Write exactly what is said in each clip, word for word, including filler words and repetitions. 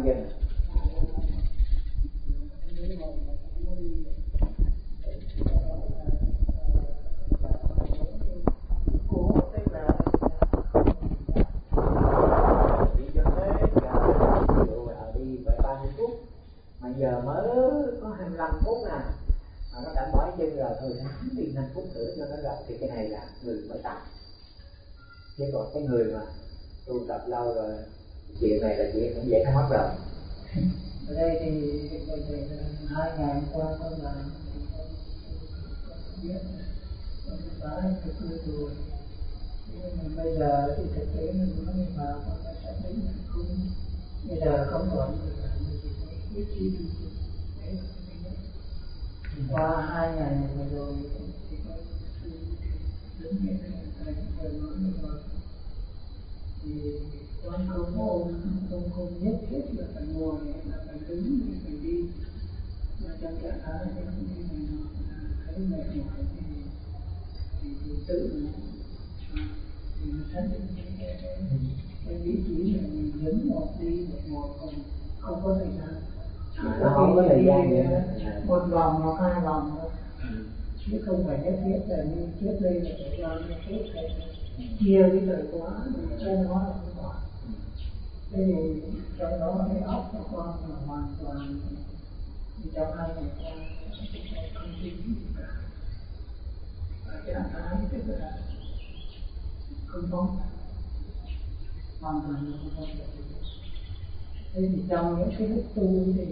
chân. Mà giờ mới có hai mươi lăm phút nè, mà nó đã mỏi chân rồi, thôi ráng đi năm phút nữa cho nó rộng. Thì cái này là người mới tập, chứ còn cái người mà tu tập lâu rồi, chuyện này là chuyện cũng dễ không mất rồi. Ở đây thì hai ngày qua con làm biết con đã thực hư rồi, nhưng mà bây giờ thì thực tế mình nói mà con đã xác định là không, bây giờ không còn là biết chi được. Qua hai ngày vừa rồi thì con đứng như thế này rồi nói rồi thì con không ôm, không không nhất thiết là phải ngồi, là phải đứng, phải đi, mà trong trạng thái như thế này nó thấy mệt mỏi thì thì, thì tự thì nó thấy cái cái lý trí là mình đứng một đi một ngồi, còn không có thời gian. À, nó không có thời gian nữa. Một vòng hoặc hai vòng thôi, chứ không phải nhất thiết là như trước đây là phải cho như trước phải chia cái thời quá để cho nó là không có. Thế thì trong đó cái óc của con là hoàn toàn trong hai ngày qua không tin gì cả, và cái trạng thái tức là không có, hoàn toàn là không có. Thế thì trong những cái lúc tu thì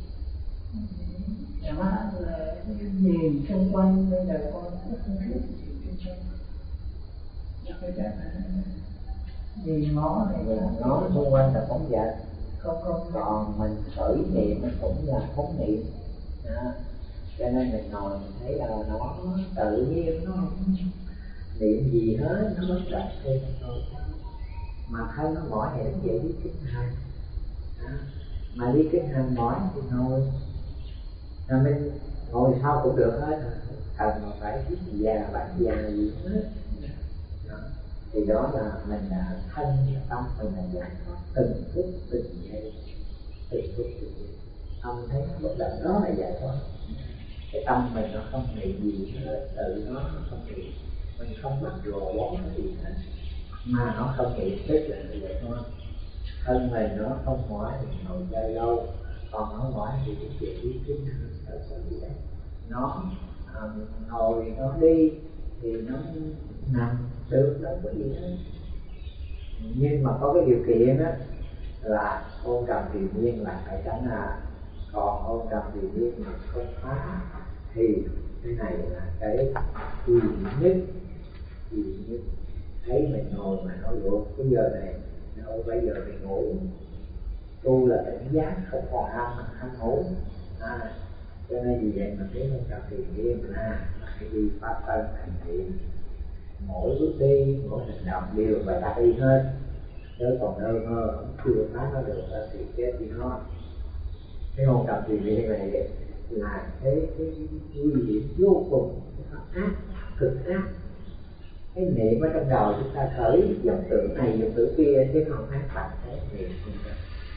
chẳng hạn là nhìn xung quanh, bây giờ con rất không biết gì xung quanh, là cái trạng thái nhìn ngó này, ngó xung quanh là phóng dật, không không còn mình khởi niệm nó cũng là phóng niệm. Đó. Cho nên mình ngồi mình thấy là nó tự nhiên, nó không niệm gì hết, nó bất động thêm thôi. Mà thân nó mỏi thì nó dễ đi kinh hành. Đó. Mà đi kinh hành mỏi thì thôi, là mình ngồi sau cũng được hết, cần mà phải biết già bản già gì hết. Đó. Thì đó là mình đã thân tâm mình là giải thoát từng phút từng giây, từng phút từng giây. Ông thấy bất động đó là giải thoát. Cái tâm mình nó không nghĩ gì hết, tự nó không nghĩ, mình không bắt rồ bó cái gì hết, mà nó không nghĩ tức là giải thoát. Thân mình nó không mỏi thì ngồi chơi lâu, còn nó mỏi thì cái chuyện đi kinh nó sẽ bị đấy. Nó à, ngồi nó đi thì nó nằm được, đâu có gì hết. Nhưng mà có cái điều kiện á là ôn trầm triền miên là phải tránh à. Còn ôn trầm triền miên mà không phá thì cái này là cái duy nhất, duy nhất. Thấy mình ngồi mà nói luộc cái giờ này, đâu bây giờ mình ngủ, tu là tỉnh giác, không còn ham ham ngủ. À, cho nên vì vậy mà cái ôn trầm triền miên là phải đi pháp tân hành thiện. Mỗi bước đi, mỗi hành động đều phải đặt đi hết. Nếu còn nơ mơ, chưa phá nó được thì chết đi nó. Cái hồn trầm triền miên này là cái cái nguy hiểm vô cùng, ác, cực ác. Cái niệm ở trong đầu chúng ta khởi vọng tưởng này, vọng tưởng kia, chứ không ác bạch cái niệm không được.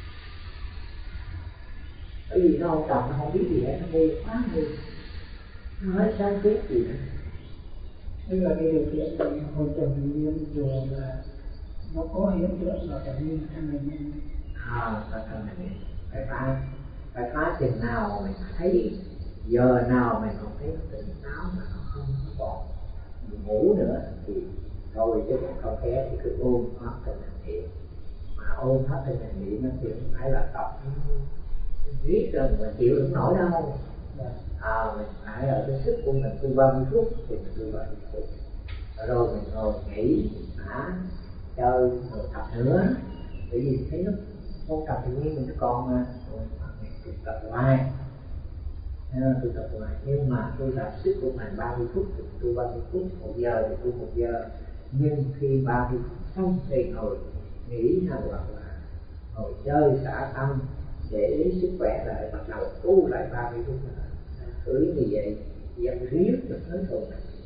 Bởi vì nó không trầm, nó không biết gì hết, nó ngu quá ngu, nó hết sáng suốt gì nữa. Tức là cái điều kiện của hồn trầm triền miên dù là nó có hiện tượng là phải như thân mình. À, phải thân mình phải phá, phải phá chừng nào mình thấy, giờ nào mình còn thấy nó tỉnh táo mà nó không còn ngủ nữa thì thôi, chứ còn không khéo thì cứ ôm pháp thân hành thiện. Mà ôm pháp thân hành thiện nó thì không phải là tập viết rồi mà chịu được nổi đâu. À, mình phải ở cái sức của mình tu ba mươi phút thì mình tu ba mươi phút, rồi mình ngồi nghỉ, hả, chơi một tập nữa. Bởi vì thấy nó không tập thì nhiên mình nó còn mà tu tập hoài, tu tập hoài. Nhưng mà tu tập sức của mình ba mươi phút thì tu ba mươi phút, một giờ thì tu một giờ. Nhưng khi ba mươi phút xong thì ngồi nghỉ nào hoặc là ngồi chơi xả tâm để sức khỏe lại, bắt đầu tu lại ba mươi phút nữa. Cứ như vậy dần riết được tới rồi.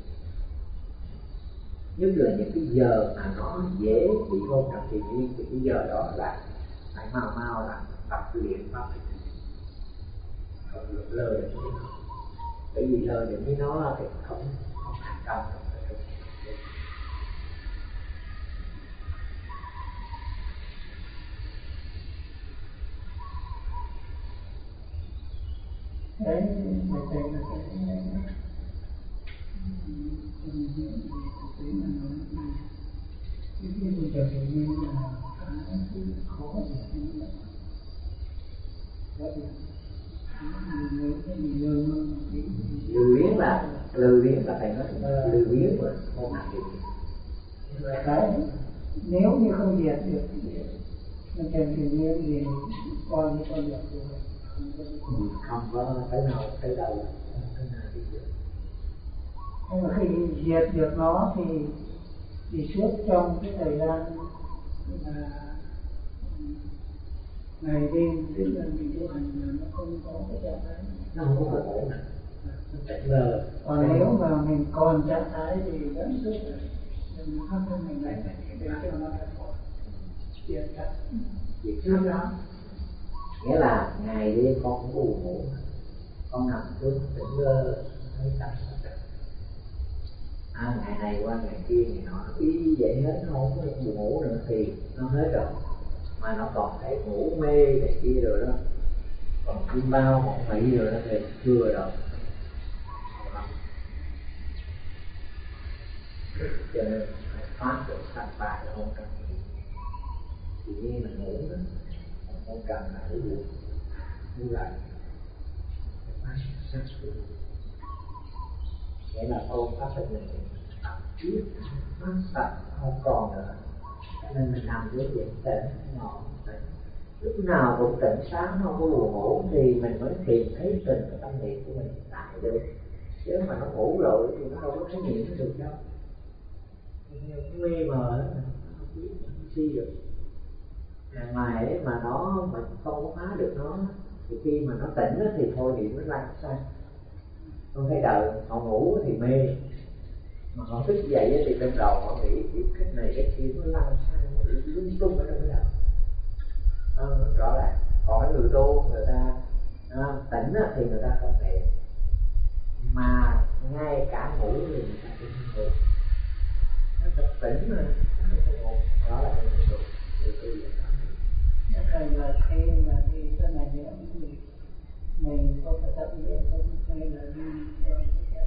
Nhất là những cái giờ mà nó dễ bị hôn trầm triền miên thì cái giờ đó là phải mau mau là tập luyện pháp còn lơ được với nó, bởi vì lơ được với nó thì không không thành công được. Đấy, vậy thì là cái cái cái bây giờ tự nhiên là cái khó để như vậy. Đó là nếu cái gì lơ mơ lười biếng là lười biếng là phải nói lười biếng mà không làm được. Cái nếu như không diệt được mình thành tự nhiên thì coi như con được rồi. Không có tới nào tới đâu tới nào đi được. Nhưng mà khi diệt được nó thì thì suốt trong cái thời gian là ngày đêm tức là mình tu hành là nó không có cái trạng thái, nó không có ổn nè, nó tỉnh lờ. còn nếu mà mình còn trạng thái thì vẫn tốt là mình phát thân mình lại để cho nó thật khỏi diệt thật diệt thật đó. Nghĩa là ngày đêm con cũng buồn ngủ, con nằm xuống tỉnh lơ thấy tâm à, ngày này qua ngày kia ngày nọ y vậy hết, nó không có buồn ngủ nữa thì nó hết rồi, mà nó còn thấy ngủ mê này kia rồi đó, còn chim bao một mỹ rồi đó thì chưa rồi. Cho nên phải thoát được thành bại là không cần gì, chỉ nghe mình ngủ đó, không cần là ngủ được như vậy. Nghĩa là ôm pháp lực này tập trước nó sạch không còn nữa, cho nên mình nằm dưới diện tỉnh ngọn tỉnh, lúc nào cũng tỉnh sáng, không có buồn ngủ thì mình mới tìm thấy tình cái tâm niệm của mình tại được. Chứ mà nó ngủ rồi thì nó đâu có thấy niệm nó được đâu, nó mê mờ đó, mình không biết không suy được. Hàng ngày ấy mà nó mà không có phá được nó thì khi mà nó tỉnh đó, thì thôi niệm nó lăn sang. Không thấy đời họ ngủ thì mê, mà họ thức dậy thì trong đầu họ nghĩ cái này cái kia nó lăn sang lung tung ở trong cái đầu. Đó, rõ ràng. Còn cái người tu người ta à, tỉnh thì người ta không niệm, mà ngay cả ngủ thì người ta cũng không ngủ. Nó thật tỉnh mà nó không có ngủ. Đó là cái người tu. Người tu vậy đó. Thầy là khi là đi cái này nữa thì mình có phải tập luyện không, hay là đi theo cái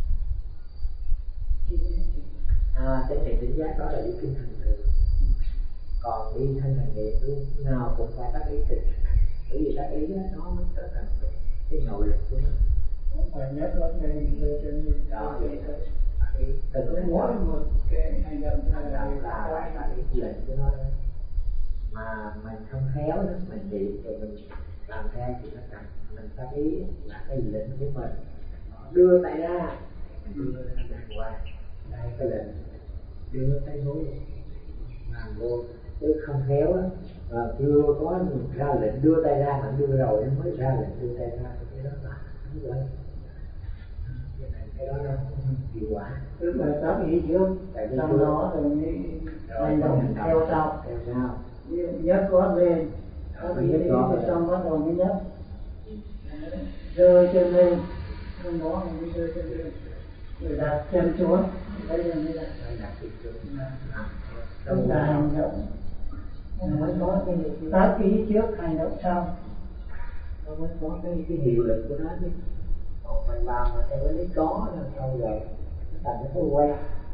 à, cái này tính giác đó là đi kinh hành được. Còn đi thanh hành nghiệp luôn nào cũng phải tác ý trình, bởi vì tác ý đó, nó mới trở thành cái nội lực của nó. Không phải nhất là cái người trên mình đó vậy thôi. Từng mỗi một cái hành động hành động là lại là cái lệnh của nó. Mà mình không khéo đó, mình niệm rồi mình làm theo thì nó cần mình tác ý là cái lệnh của mình. Đưa tay ra, mình đưa ra đàng hoàng, đây cái lệnh đưa tay vô làm vô, chứ không khéo á, à, chưa có ra lệnh đưa tay ra mà đưa rồi nó mới ra lệnh đưa tay ra, cái đó là không vậy. Cái đó nó không hiệu quả. Tức là tác ý trước, sau đó rồi mới hành động theo sau. Theo sau. Nhấc gót lên, tác ý thì xong bắt đầu mới nhấc. Rơi chân lên, sau đó mới rơi chân lên. Rồi đặt chân xuống, bây giờ mới đặt. Đặt chân xuống. Tức là hành động. Mới có cái tác ý trước, hành động sau. Nó mới có cái, cái hiệu lực của nó chứ. Còn mình làm mà theo cái lý có là sao rồi, nó thành cái thói quen.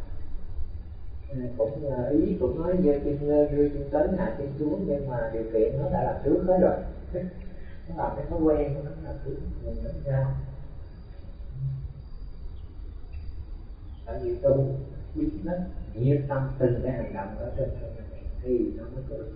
Cũng ý cũng nói giơ chân lên, đưa chân tới, hạ chân xuống, nhưng mà điều kiện nó đã làm trước hết rồi. Nó làm cái thói quen của nó làm trước, mình đánh ra. Tại vì tu biết nó nhiệt tâm từng cái hành động ở trên thân này thì nó mới có được.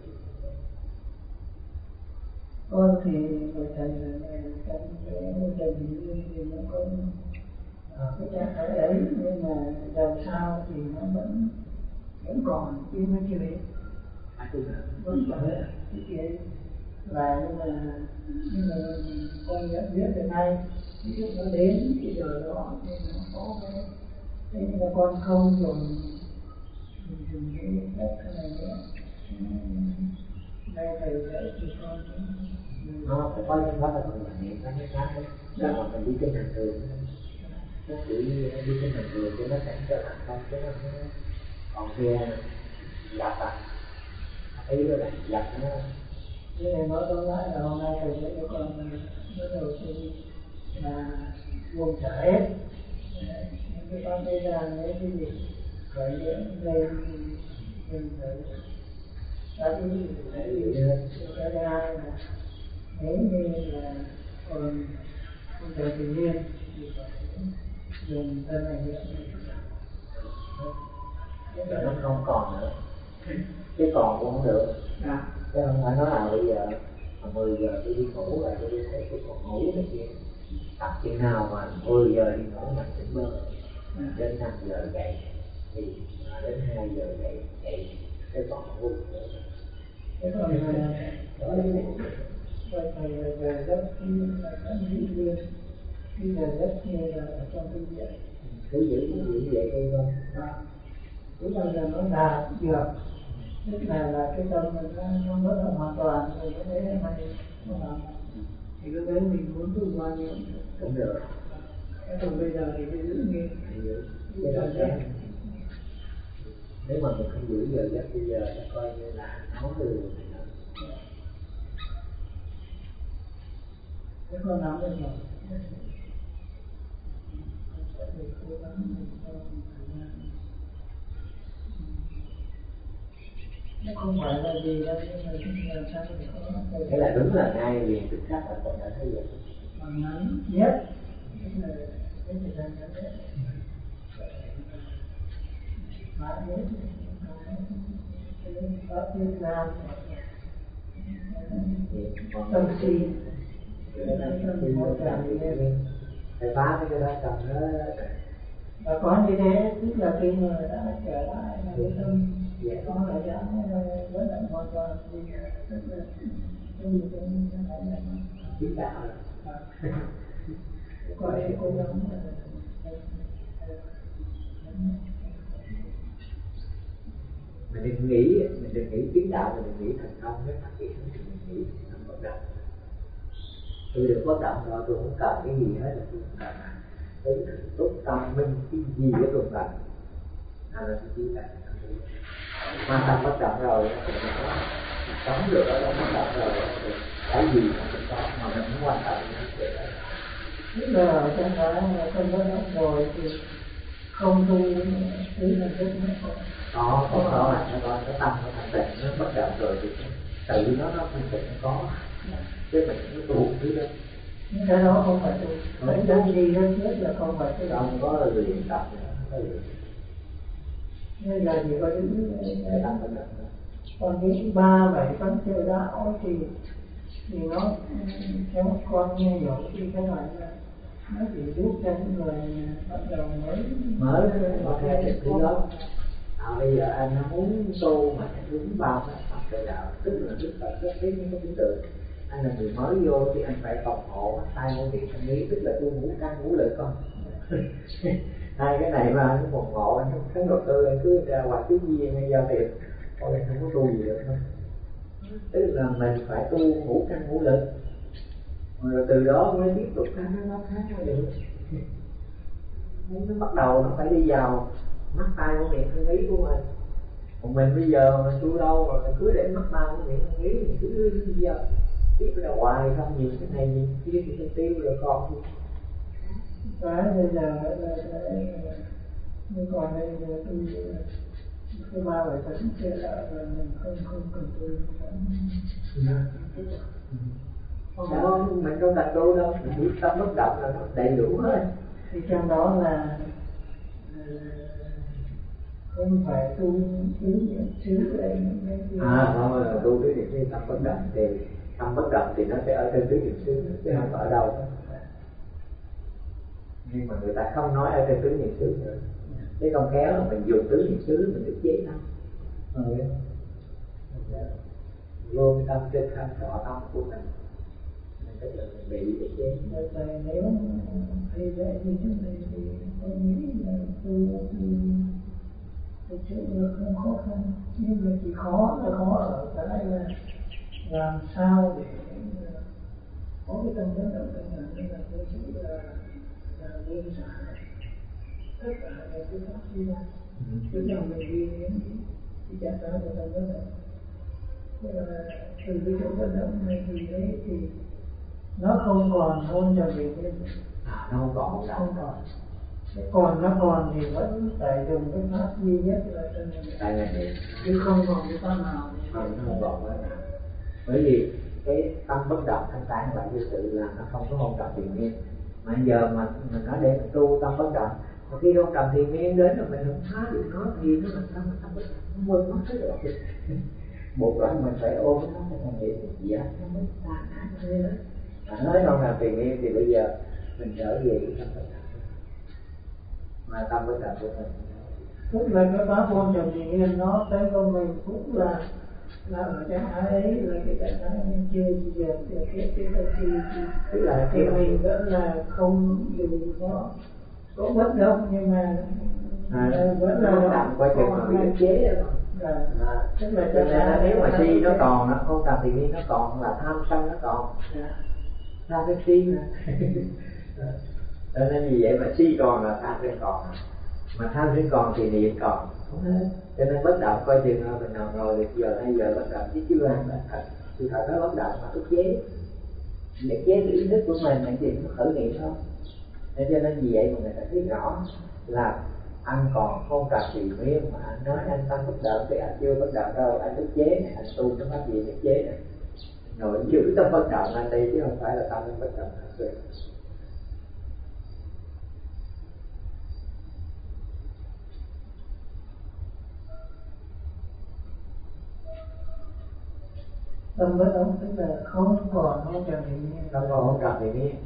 Con thì người thầy là trong cái môi trường thì nó có cái trạng thái ấy, nhưng mà làm sao thì nó vẫn vẫn còn chứ nó chưa hết. Vẫn còn hết cái kia là nhưng mà nhưng mà con nhận biết được ngay ví dụ nó đến cái giờ đó thì nó có cái thế nhưng mà con không dùng dùng cái cách này nữa. Đây thầy dạy thì con nó phải có những pháp là còn là niệm nó mới khác đấy. Là mà mình đi trên hành đường nó chỉ đi trên hành đường cho nó cảnh cho thành công chứ nó còn kia gặp à ý đó là gặp nó. Thế này nói tóm lại là hôm nay thầy sẽ cho con bắt đầu đi là buông xả hết những cái con dây đàn ấy cái gì khởi điểm lên mình phải đã cái gì cái thứ hai là nếu như là còn không thể tự nhiên thì phải dùng thân này nữa để nó không còn nữa chứ còn cũng không được à. Chứ không phải nói là bây giờ mà mười giờ tôi đi ngủ là tôi đi thấy tôi còn ngủ cái kia tập chừng nào mà mười giờ đi ngủ mình tỉnh mơ đến năm giờ dậy thì đến hai giờ dậy dậy cái còn ngủ nữa cái còn rồi thầy về giấc như là các lý viên khi về giấc như là ở trong thư viện cứ giữ giữ vậy thôi không cứ bây giờ nó đạt được tức là là cái tâm mình nó nó mất động hoàn toàn rồi cái đấy là hay nó làm thì cái đấy mình muốn tu bao nhiêu cũng được còn bây giờ thì cái giữ nghiêm cái đó sẽ nếu mà mình không giữ giờ giấc bây giờ nó coi như là nói được cái con nắm được rồi để cố gắng mình cho mình thời gian nó không phải là gì đâu nhưng mà chúng ta làm sao để có thế là đúng là ngay liền tức khắc là con đã thấy vậy bằng ngắn nhất tức là cái thời gian ngắn nhất mãi nhất có Việt Nam tâm si phải phá cái đó cầm đó và có như thế tức là khi người đã trở lại là cái tâm có lại đã vẫn lại hoàn toàn thì tức là cái gì cũng phải là kiến tạo có thể cố gắng mình đừng nghĩ mình đừng nghĩ kiến tạo mình đừng nghĩ thành công cái phát triển thì mình nghĩ không bất động tôi được bất động rồi tôi không cần cái gì hết là tôi không cần tôi tốt tâm minh cái gì đó tôi cần nào là tôi chỉ cần mà tâm bất động rồi thì mình có sống được ở đó bất động rồi thì cái gì mà mình có mà mình không quan tâm đến chuyện đó tức là ở trong đó trong bất động rồi thì không tu thứ là rất nó có có có là nó có cái tâm nó thành tịnh nó bất động rồi thì tự nó nó thành tịnh nó có chứ mình nó tu thứ đó cái đó không phải tu cái đó gì đó nhất là không phải tu không có là luyện tập nữa bây giờ chỉ có những cái tâm bất động còn những ba bảy phân tiêu đạo thì thì nó cho con nghe hiểu thì cái này là nó chỉ giúp cho những người bắt đầu mới mới có thể được thứ đó. À, bây giờ anh muốn tu mà anh đúng bao cái Phật trời đạo tức là đức Phật rất biết những cái tượng anh là người mới vô thì anh phải phòng hộ tay mũi miệng thân ý tức là tu ngũ căn ngũ lực con hai cái này mà anh phòng hộ anh không thấy đầu tư anh cứ ra ngoài cái gì ngay giao tiền còn anh không có tu gì được thôi tức là mình phải tu ngũ căn ngũ lực rồi từ đó mới tiếp tục cái nó khác nó được nó bắt đầu nó phải đi vào mắt tay của miệng thân ý của mình còn mình bây giờ mình tu đâu mà mình cứ để mắt tay của miệng thân ý mình cứ đi vào tiếp ra hoài không nhìn cái này nhìn kia thì mình tiêu rồi còn cái bây giờ là cái như còn đây là tôi cái ba bảy tấn kia là mình không không cần tu đó mình đâu cần tu đâu mình biết tâm bất động là nó đầy đủ hết thì trong đó là không phải tu tứ niệm xứ đây à không là tu tứ niệm xứ tâm bất động thì tâm bất động thì nó sẽ ở trên tứ niệm xứ chứ không ở đâu nhưng mà người ta không nói ở trên tứ niệm xứ nữa thế không khéo là mình dùng tứ niệm xứ mình được chế tâm vô cái tâm trên thân thọ tâm của mình tức là mình bị cái chế tại nếu khi dễ như thế này thì tôi nghĩ là tôi thực sự là không khó khăn nhưng mà chỉ khó là khó ở cái là làm sao để có cái tâm bất động thanh thản nên là tôi chỉ là là buông xả tất cả những cái pháp đi ra, cứ cho mình đi đến cái trạng thái của tâm bất động. Tức là từ cái chỗ bất động này thì đấy thì nó không còn hôn trầm định nữa. À, nó không còn không còn. Còn nó còn thì vẫn phải dùng cái pháp duy nhất là chân tại ngày niệm, chứ không còn cái pháp nào. không, nó không còn nữa. Bởi vì cái tâm bất động thanh tán và như sự là nó không có hôn trầm thiền miên. Mà giờ mà mình nói để mình tu tâm bất động, mà khi hôn trầm thiền miên đến rồi mình không phá được nó thì nó làm sao mà tâm bất động, nó quên mất cái được. Buộc lại mình phải ôm nó để mình niệm gì á, nó mới tan nát như thế. Mà nói không làm thiền miên thì bây giờ mình trở về cái tâm bất động, mà tâm bất động của mình. Tức là cái pháp hôn trầm thiền miên nó tới công mình cũng là là ở trạng thái ấy, là cái trạng thái mình chưa bây giờ được cái cái cái cái tức là thì mình vẫn là không dù có có bất động nhưng mà à, vẫn là động quay chừng mà bị ức chế đó. Là, à, tức là cho nên là nếu mà si nó còn, nó không trầm thiền miên nó còn, là tham sân nó còn, tham cái si mà. Cho nên vì vậy mà si còn là tham sân còn, mà tham sân còn thì niệm còn. Cho nên bất động coi chừng là mình nào ngồi được giờ hay giờ bất động chứ chưa ăn là thật. Thì thật nó bất động mà ức chế, ức chế cái ý thức của mình là chuyện nó khởi niệm thôi. Nên cho nên vì vậy mà người ta thấy rõ là anh còn không trầm thiền miên mà anh nói anh tâm bất động thì anh chưa bất động đâu, anh ức chế này, anh tu cái pháp gì ức chế này, ngồi giữ tâm bất động anh đi chứ không phải là tâm bất động thật sự. tâm bất động tức là không còn hôn trầm thiền miên, không còn hôn trầm thiền miên.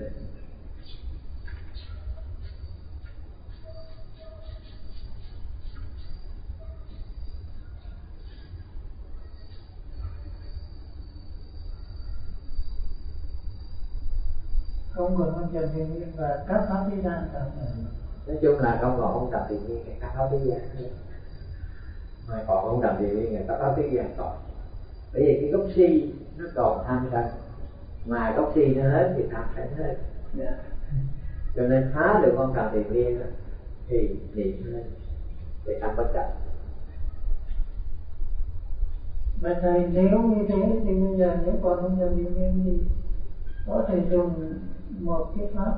không còn hôn trầm thiền miên và các pháp thế gian cả. Nói chung là không còn hôn trầm thiền miên các pháp thế gian, mà còn hôn trầm thiền miên các pháp thế gian còn. Bởi vì cái gốc si nó còn tham sân, mà gốc si nó hết thì tham sân hết. Yeah. Cho nên phá được con trầm thiền miên thì niệm lên để tâm bất động. Mà thầy nếu như thế thì bây giờ nếu còn không trầm thiền miên thì có thể dùng một cái pháp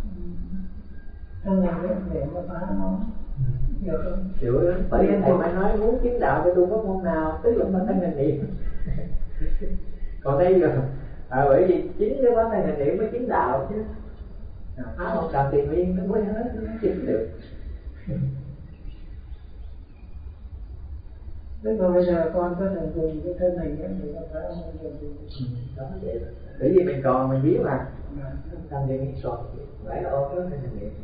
thân này để mà phá nó được không? Được, bởi vì thầy mới nói muốn chứng đạo phải tu pháp môn nào, tức là pháp thân hành niệm. Còn đây rồi, à, bởi vì chính cái pháp thân hành niệm mới chứng đạo chứ. Phá một trầm thiền miên nó mới hết, nó chứng được. Tức là bây giờ con có thể dùng cái thân này để mà phá không trầm thiền miên. Đó vậy. Bởi vì mình còn mình biết mà, trầm thiền miên còn, phải là ôm cái thân hành niệm.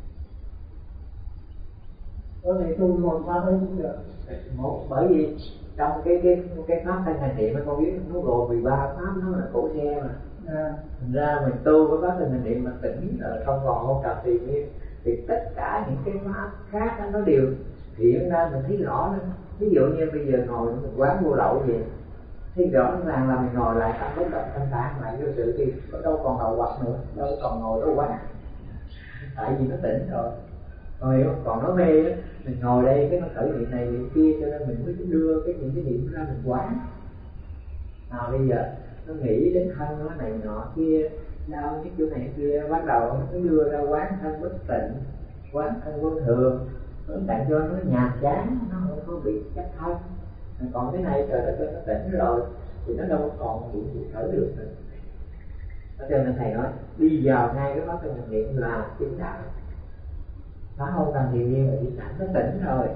Có thể tu một pháp ấy cũng được. Một, bởi vì trong cái cái cái pháp thân hành niệm con biết nó gồm mười ba pháp, nó là cổ xe mà. À. Thành ra mình tu với pháp thân hành niệm mà tỉnh rồi không còn hôn trầm thiền miên thì tất cả những cái pháp khác đó, nó đều hiện ra mình thấy rõ nữa. Ví dụ như bây giờ ngồi mình quán vô lậu gì thì rõ ràng là mình ngồi lại tâm bất động thanh thản lại vô sự thì đâu còn đầu quặt nữa, đâu còn ngồi đâu quán, tại vì nó tỉnh rồi. Còn hiểu, còn nó mê đó, mình ngồi đây cái nó khởi niệm này niệm kia cho nên mình mới đưa cái những cái niệm ra mình quán. À bây giờ nó nghĩ đến thân nó này nọ kia, đau cái chỗ này kia, bắt đầu nó đưa ra quán thân bất tịnh, quán thân vô thường, nó tặng cho nó nhàm chán, nó không có bị chắc thân. Còn cái này trời đất ơi nó tỉnh rồi thì nó đâu còn chuyện gì khởi được nữa. Cho nên thầy nói đi vào ngay cái pháp thân hành niệm là chứng đạo. Phá hôn trầm thiền miên là đi thẳng nó tỉnh rồi.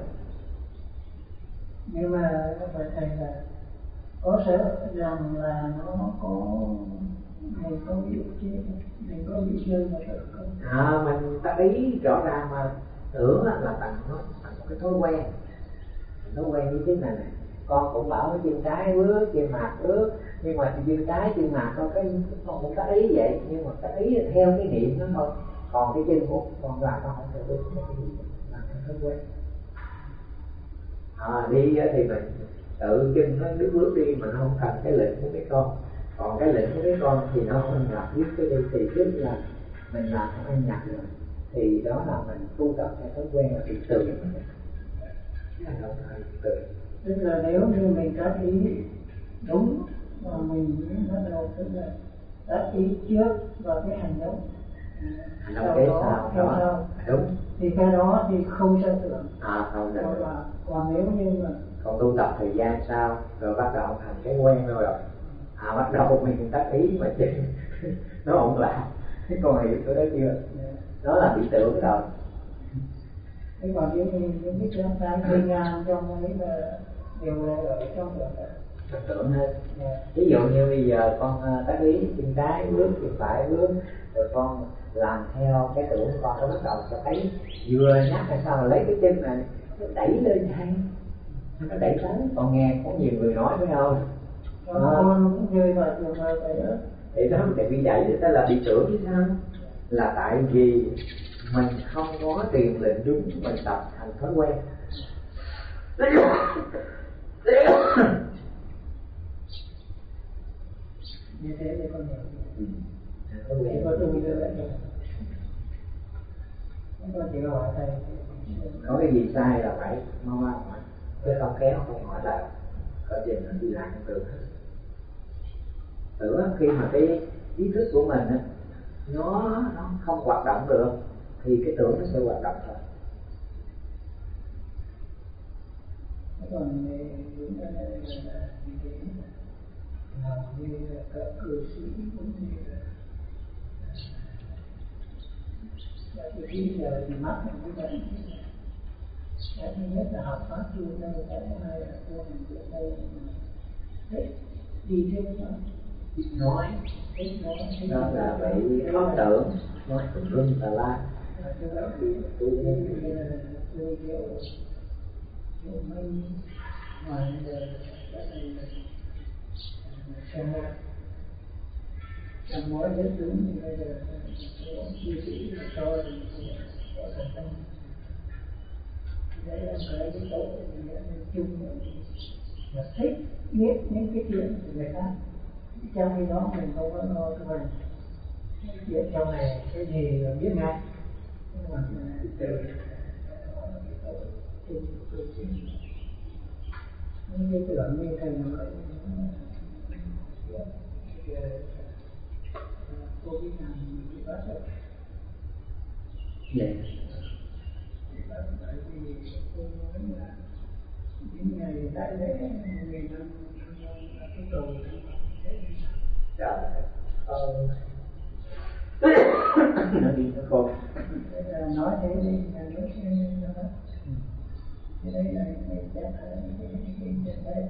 Nhưng mà phải thầy là có sợ rằng là nó có mình có bị ức chế, mình có bị chơi mà sợ không? À mình ta ý rõ ràng mà tưởng là bằng nó bằng một cái thói quen, thói quen như thế này này. Con cũng bảo cái chân trái bước, chân mặt bước, nhưng mà chân trái chân mặt con cái con cũng có ý vậy, nhưng mà cái ý là theo cái niệm nó thôi. Còn cái chân của con là con không thể bước cái gì là thói quen. À, đi thì mình tự chân nó đứng bước đi mà nó không cần cái lệnh của mấy con. Còn cái lĩnh của cái con thì nó không nhập biết cái đi, thì trước là mình làm không ăn nhập rồi, thì đó là mình tu tập theo thói quen là bị tự. Tức là nếu như mình tác ý đúng mà mình bắt đầu tức là tác ý trước và cái hành động hành động kế sau đó, đó đúng, thì cái đó thì không sẽ tưởng. À không được. Còn, còn nếu như mà còn tu tập thời gian sau rồi bắt đầu thành cái quen rồi rồi à bắt đầu mình tác ý mà chứ nó ổn lạ. Cái con hiểu chỗ đó chưa? Đó là bị tưởng rồi. Thế còn những những cái trạng thái kinh ngang trong ấy là đều là ở trong tưởng tưởng tưởng hơn. Ví dụ như bây giờ con tác ý chân trái bước chân phải bước rồi con làm theo cái tưởng con, nó bắt đầu cho thấy vừa nhắc hay sao mà lấy cái chân này nó đẩy lên hay nó đẩy tới. Con nghe có nhiều người nói phải không? Con cũng rơi vào trường hợp vậy đó. Thì đó để bị đẩy đó là bị tưởng chứ sao? Là tại vì mình không có tiền lệnh đúng, mình tập thành thói quen. Như thế thì con hiểu. Ừ. Thói quen. Có tu như vậy không? Con chỉ hỏi thầy. Có cái gì sai là phải mau mau hỏi, chứ không khéo không hỏi là có chuyện nó đi lại không được. Tưởng khi mà cái ý thức của mình á nó nó không hoạt động được thì cái tưởng nó sẽ hoạt động thôi. Còn những cái này là hầu như là các cư sĩ cũng như là các cư sĩ giờ thì mắc như vậy. Cái thứ nhất là học pháp tu đây, cái thứ hai là tu hành trước đây thích đi theo nó, Thích nói, thích nói, đó là bị khó tưởng, nói tùm lum tà la. Tu tu theo theo minh ngoài đời cái này xem nói xem nói rất đúng. Thì bây giờ cư sĩ là cho có thành tâm. Đấy là cái cái tốt nghĩa chung là thích biết những cái chuyện của người khác, trong khi đó mình không có lo cho mình chuyện trong này cái gì là biết ngay. Nhưng mà từ những cái tưởng như thầy nói cô biết làm bị bắt rồi. Vậy Bởi vì tôi nói là những ngày đại lễ mười năm là cái cầu trời ơi nó đi nó khôn. nói thế đi là nói thế đó. Thế đây là cái cái cái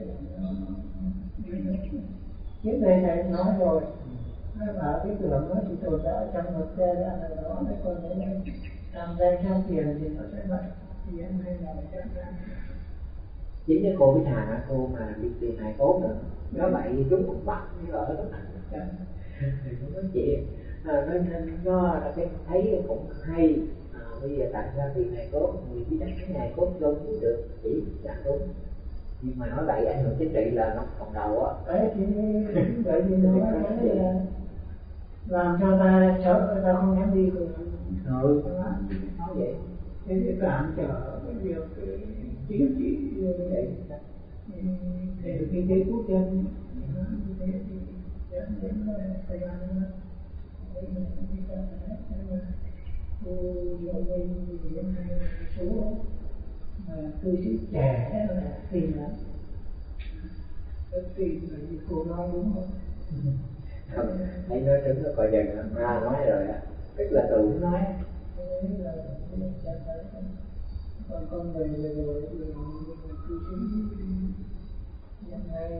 trước đây thầy nói rồi, nó bảo cái tưởng nó chỉ tồn tại trong một giai đoạn nào đó, nó còn nếu như làm danh trong tiền thì nó sẽ vậy. Thì em hay là chắc chắn Chính cái cô biết Hà, cô mà đi tìm hài cốt nữa, nó vậy đúng một mắt như ở đó thành thì cũng nói chuyện à, nó nên nó là cái thấy cũng hay. À, bây giờ tại sao tìm hài cốt người chỉ đánh cái hài cốt đúng được chỉ chẳng đúng, nhưng mà nói vậy ảnh hưởng chính trị là nó cộng đầu á. đấy thì bởi vì nó là làm cho ta sợ ta không dám đi rồi. Ừ, nói vậy Thế thì cản trở cái việc cái chính trị đấy để kinh tế quốc dân như thế thì dẫn đến thời gian nữa. Đấy là những cái cái mà cô Diệu Minh thì hiện nay là số mà cư sĩ trẻ là tìm lắm, rất tìm bởi vì cô nói đúng không? Không, thấy nói đúng là coi dần ra nói rồi á, tức là tự nói. Đấy là còn con người rồi rồi thì cư sĩ hiện nay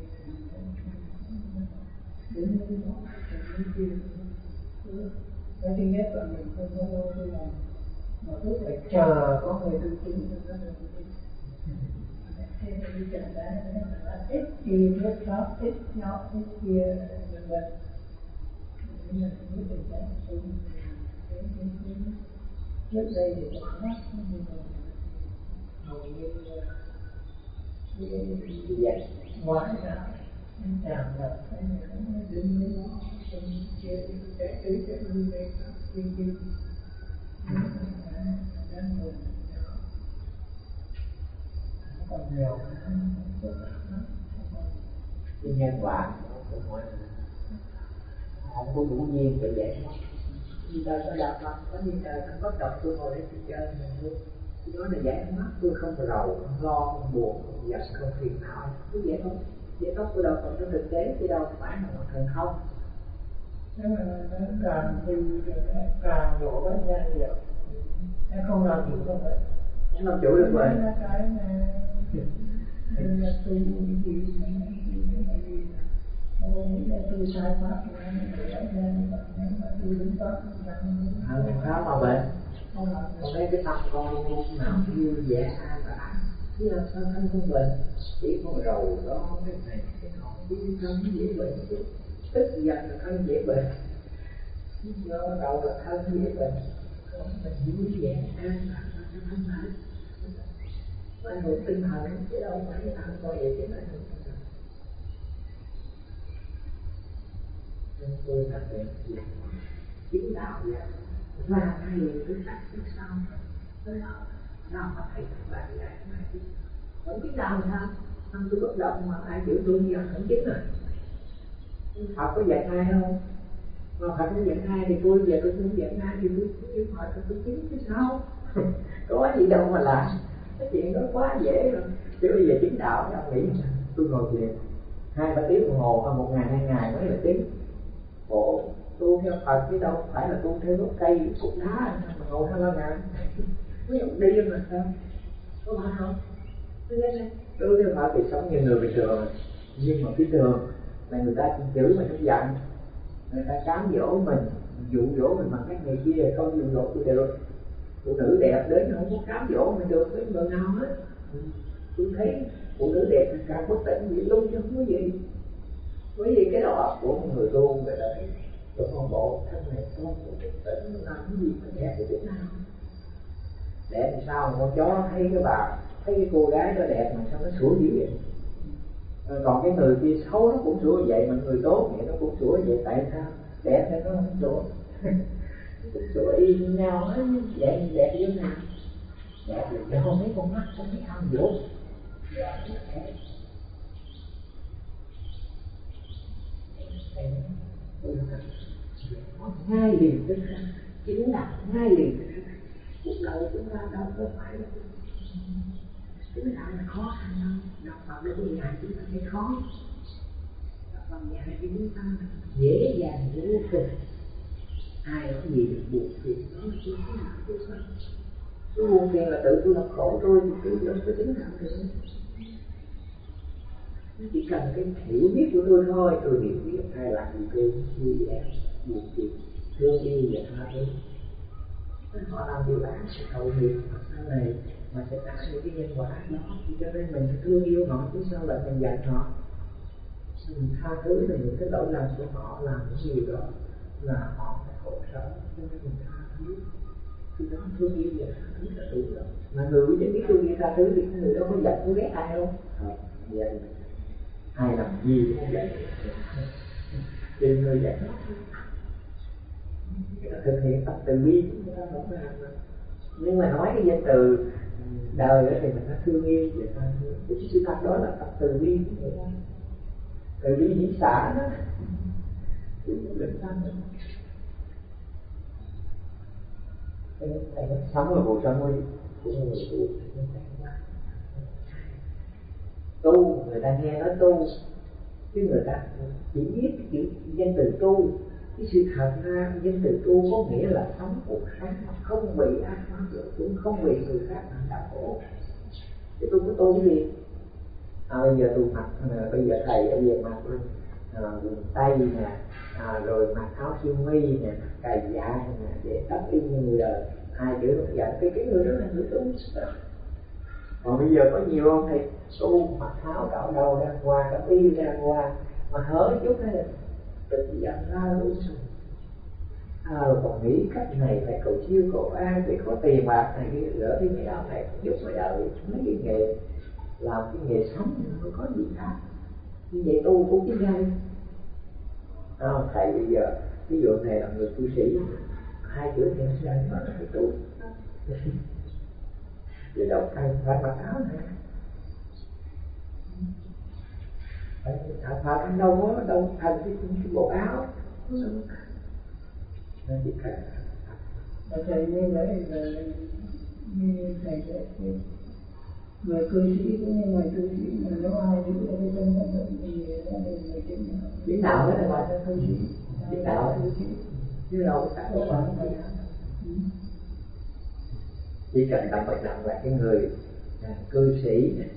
đến với nó thành những chuyện cái thứ nhất là mình không có đâu tôi làm mà cứ phải chờ có người tư chứng cho nó được. Thế thì chẳng đáng là ít khi thuyết pháp, ít nó, ít kia vân vân. Đấy là những tình trạng chung. Trước đây thì có khác, nhưng mà hầu như là cái ngoại đạo tràn ngập cái này nó dính với nó kia cái ý cái ư cái kia kia đang ngồi còn nhiều cái nhân quả của mọi người không có đủ duyên để giải thoát. Vì ta có đạo Phật có như trời không có độc tôi ngồi đây tôi chơi mình luôn. Tôi nói là giải thoát, tôi không rầu, không lo, không buồn, không giận, không phiền não. Tôi giải thoát, giải thoát của đạo Phật nó thực tế, chứ đâu phải là một thần không. Thế mà nó càng đi, càng lộ bớt ra nhiều. Nó không làm chủ không vậy. Không làm chủ được vậy. Nó cái là nên là tôi đi đi tôi sai pháp tôi đứng pháp không khá mà bệnh con thấy cái tâm con luôn lúc nào vui vẻ an tĩnh chứ làm sao thân không bệnh, chỉ có rầu đó cái này cái nọ chứ thân dễ bệnh chứ tức giận là thân dễ bệnh, do đầu là thân dễ bệnh, còn mình vui vẻ an tĩnh là thân thể ảnh hưởng tinh thần chứ đâu phải là không coi vậy chứ ảnh hưởng tinh thần. Nên tôi thật đẹp chính đạo vậy và thầy cứ sạch trước sau tới đó nào mà thầy các bạn dạy này không biết đạo sao năm tôi bất động mà ai chịu tôi giờ không chính rồi. Phật có dạy ai không? Mà Phật có dạy ai thì tôi giờ tôi không dạy ai thì tôi cứ hỏi tôi chính chứ sao có gì đâu mà làm. Cái chuyện đó quá dễ rồi. Chứ bây giờ chính đạo ông nghĩ tôi ngồi thiền hai ba tiếng đồng hồ hay một ngày hai ngày mới là chính. Bộ tu theo Phật chứ đâu phải là tu theo gốc cây cục đá mà ngồi hai ba ngày. Mấy ông đi mà sao? Có phải không? Tu theo Phật thì sống như người bình thường, nhưng mà cái thường là người ta chửi mình không giận, người ta cám dỗ mình, dụ dỗ mình bằng cách này kia, không dụ dỗ tôi được. Phụ nữ đẹp đến không có cám dỗ mình được với người nào hết. Tôi thấy phụ nữ đẹp càng bất tỉnh gì luôn chứ không có gì. Bởi vì cái đầu óc của một người tu người ta thấy tôi con bộ thân này con bộ bất tỉnh làm cái gì mà đẹp của chỗ nào. Đẹp thì sao mà con chó thấy cái bà thấy cái cô gái đó đẹp mà sao nó sủa dữ vậy. Còn cái người kia xấu nó cũng sủa vậy, mà người tốt vậy nó cũng sủa vậy, tại sao? Đẹp thì nó không sủa. Cũng sủa y như nhau hết, vậy đẹp như thế nào? Đẹp là do mấy con mắt, con mấy ăn vô. Ngay liền tức ra, chính là ngay liền tức ra. Cuộc đời chúng ta đâu có phải là cái đạo là khó khăn đâu. Đạo Phật đâu có dạy chúng ta thấy khó. Đạo Phật dạy cho chúng ta dễ dàng vô cùng. Ai có gì được buồn phiền đó là tôi không làm tôi sao. Tôi buồn phiền là tự tôi làm khổ tôi thì tôi đâu có tính nào được. Chỉ cần cái hiểu biết của tôi thôi, tôi hiểu biết ai làm gì tôi vui vẻ, buồn phiền, thương yêu và tha thứ. Họ làm điều ác sẽ cầu nghiệp sau này mà sẽ tạo những cái nhân quả đó, cho nên mình phải thương yêu họ chứ sao lại mình giận họ. Mình tha thứ là những cái lỗi lầm của họ làm những điều đó là họ phải khổ sở, cho nên mình tha thứ. Khi đó thương yêu và tha thứ là đủ rồi. Mà người chỉ biết thương yêu tha thứ thì người đó có giận có ghét ai không? Không, vậy ai làm gì cũng vậy. Thì người giận đó thực hiện tập từ bi chúng ta không làm mà. Nhưng mà nói cái danh từ đời đó thì mình phải thương yêu và tha thứ. Cái sự thật đó là tập từ bi của người ta. Từ bi dĩ xả đó. Thì cũng định tâm đó. Thầy nói sống là cuộc sống của người tu. Tu, người ta nghe nói tu, chứ người ta chỉ biết cái chữ danh từ tu. Cái sự thật ra danh từ tu có nghĩa là sống cuộc sống mà không bị ai phá vỡ, cũng không bị người khác làm đau khổ. Chứ tôi có tu cái gì? À, bây giờ tôi mặc, à, bây giờ thầy bây giờ mặc à, quần tây nè, à, rồi mặc áo sơ mi nè, cài dạ nè, để đắp y như người đời. Ai chửi không giận, cái cái người đó là người tu. Còn bây giờ có nhiều ông thầy tu mặc áo cạo đầu ra qua, đắp y ra qua, mà hở chút hay là tự giận ra luôn rồi. À, rồi còn nghĩ cách này phải cầu siêu cầu an để có tiền bạc này kia, lỡ đi mấy ông này giúp mấy đời mấy cái nghề làm cái nghề sống thì không có gì cả. như vậy tu cũng chứ ngay. Không, thầy bây giờ ví dụ này là người tu sĩ, hai chữ thiện nhân nó là phải tu. Vì đâu phải phải mặc áo này, phải phải đâu có đâu thành cái, cái bộ áo. Nên chỉ cần thầy như vậy là như thầy dạy người cư sĩ cũng như người cư sĩ mà nếu ai đi ở đây trong vận động thì nó đều người chính chính đạo đó là cư sĩ, chính đạo cư sĩ chứ đâu phải có phải không. Chỉ cần tập vận động là cái người à, cư sĩ này,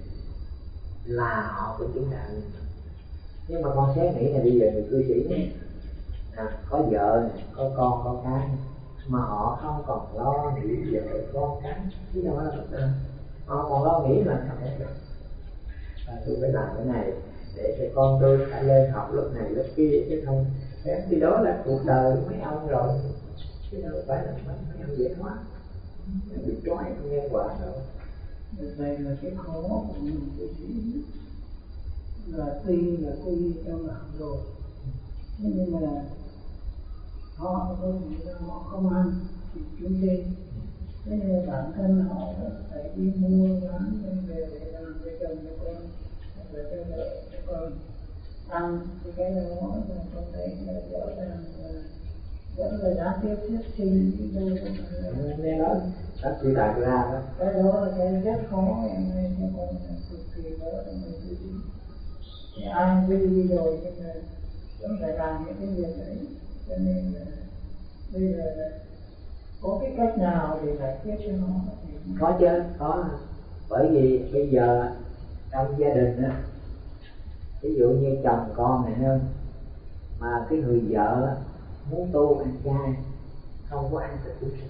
là họ cũng chính đạo. Nhưng mà con sẽ nghĩ là bây giờ người cư sĩ này à, có vợ này, có con có cái mà họ không còn lo nghĩ vợ con cái, chứ đâu phải là họ còn lo nghĩ là không thể được. À, tôi phải làm cái này để cho con tôi phải lên học lớp này lớp kia chứ không. Thì đó là cuộc đời của mấy ông rồi, chứ đâu phải là mấy ông dễ hóa, bị trói nhân quả đâu. Đây là cái khó của mình cư sĩ, là tuy là quy trong đạo rồi, nhưng mà họ có thể họ không ăn thì chúng đi, thế nên bản thân họ phải đi mua bán về để làm cho chồng cho con hoặc là cho vợ cho con ăn, thì cái đó là con thấy là rõ ràng là vẫn là giá tiếp thiết sinh chứ đâu có phải là nghe nói đó chỉ đạt ra đó. Cái đó là cái rất khó em ơi, cho con cực kỳ đó là mình tự đi thì ai đi đi rồi nhưng mà vẫn phải làm những cái việc đấy, cho nên là bây giờ là có cái cách nào để giải quyết cho nó thì có chứ, có. Bởi vì bây giờ trong gia đình á, ví dụ như chồng con này hơn, mà cái người vợ muốn tu ăn chay, không có ăn thịt chúng sinh,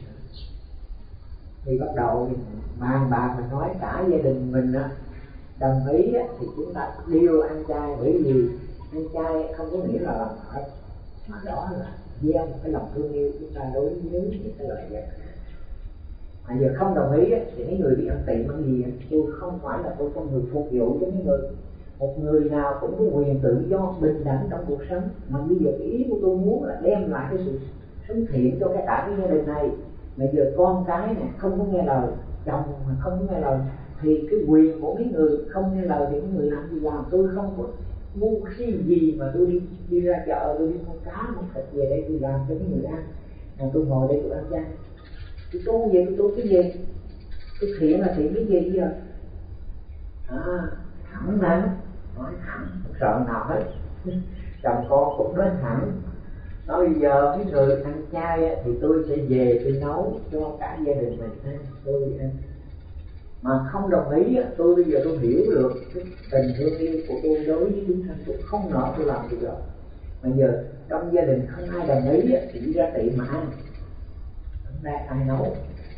thì bắt đầu mang bạc mà nói cả gia đình mình á đồng ý á, thì chúng ta đều ăn chay. Bởi vì ăn chay không có nghĩa là làm hại, mà đó là gieo một cái lòng thương yêu chúng ta đối với những cái loại vật. Mà giờ không đồng ý á, thì mấy người đi ăn tiệm ăn gì, tôi không phải là tôi con người phục vụ cho mấy người. Một người nào cũng có quyền tự do bình đẳng trong cuộc sống, mà bây giờ cái ý của tôi muốn là đem lại cái sự sống thiện cho cả cả cái gia đình này. Mà giờ con cái này không có nghe lời, chồng mà không có nghe lời, thì cái quyền của mấy người không nghe lời thì mấy người làm gì làm. Tôi không có ngu si gì mà tôi đi đi ra chợ, tôi đi mua cá mua thịt về đây tôi làm cho mấy người ăn, à, tôi ngồi đây tôi ăn chay. Tôi tu về tôi tu cái gì? Cái thiện là thiện cái gì bây giờ? À, thẳng nè, nói thẳng, không sợ nào hết. Chồng con cũng nói thẳng, nói bây giờ cái người ăn chay thì tôi sẽ về tôi nấu cho cả gia đình mình ăn, tôi ăn. Mà không đồng ý, tôi bây giờ tôi hiểu được cái tình thương yêu của tôi đối với chúng sanh, tôi không nỡ tôi làm điều đó. Mà giờ trong gia đình không ai đồng ý thì đi ra tiệm mà ăn, không ra ai nấu.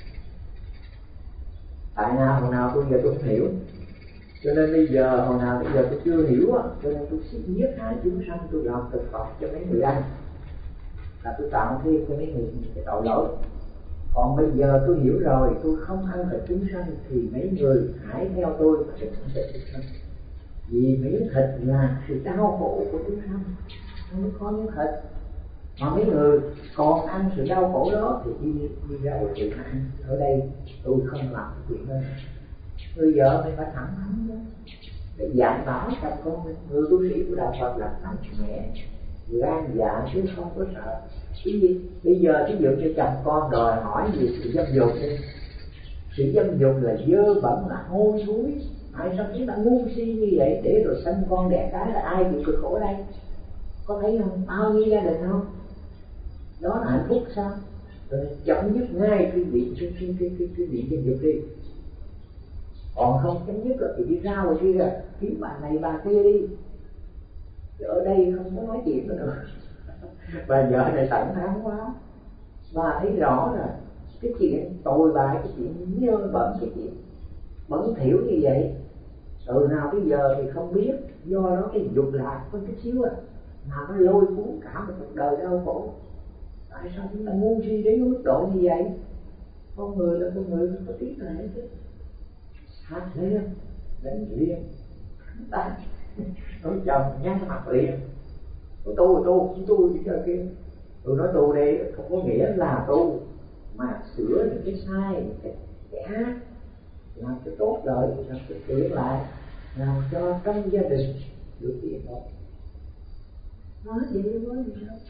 Tại nào hồi nào tôi giờ tôi không hiểu, cho nên bây giờ hồi nào bây giờ tôi chưa hiểu, cho nên tôi sẽ giết hai chúng sanh, tôi làm thực phẩm cho mấy người ăn, là tôi tạo thêm cho mấy người cái tội lỗi. Còn bây giờ tôi hiểu rồi, tôi không ăn thịt chúng sanh thì mấy người hãy theo tôi và đừng ăn thịt chúng sanh. Vì miếng thịt là sự đau khổ của chúng sanh, không có miếng thịt. Mà mấy người còn ăn sự đau khổ đó thì đi, đi ra ngoài chuyện ăn. Ở đây tôi không làm cái chuyện đó. Người vợ mình phải thẳng thắn đó, để dạy bảo chồng con mình. Người tu sĩ của đạo Phật là mạnh mẽ, gan dạ chứ không có sợ. Cái gì? Bây giờ ví dụ cho chồng con đòi hỏi gì sự dâm dục đi, sự dâm dục là dơ bẩn, là hôi thối. Tại sao chúng ta ngu si như vậy để rồi sinh con đẻ cái là ai chịu cực khổ đây? Có thấy không? Bao nhiêu gia đình không? Đó là hạnh phúc sao? Rồi chấm dứt ngay cái việc cái cái cái cái cái việc dâm dục đi. Còn không chấm dứt thì đi ra ngoài kia rồi kiếm bà này bà kia đi. Chứ ở đây không có nói chuyện nữa rồi. Bà vợ này sẵn thắng quá. Bà thấy rõ rồi cái chuyện tồi bại, cái chuyện nhơ bẩn, cái chuyện bẩn thỉu như vậy từ nào tới giờ thì không biết. Do đó cái dục lạc có chút xíu à mà nó lôi cuốn cả một cuộc đời đau khổ. Tại sao chúng ta ngu si đến mức độ như vậy? Con người là con người có trí tuệ chứ. Hát liêm, đánh liêm, ta nói chồng nhát mặt liền, tôi tu tu không tu gì cho kia. Tôi nói tu đi không có nghĩa là tu, mà sửa những cái sai, những cái, cái ác, làm cho tốt lợi, làm cho tiện lại, làm cho trong gia đình được tiện thôi. Nói gì nói gì đâu.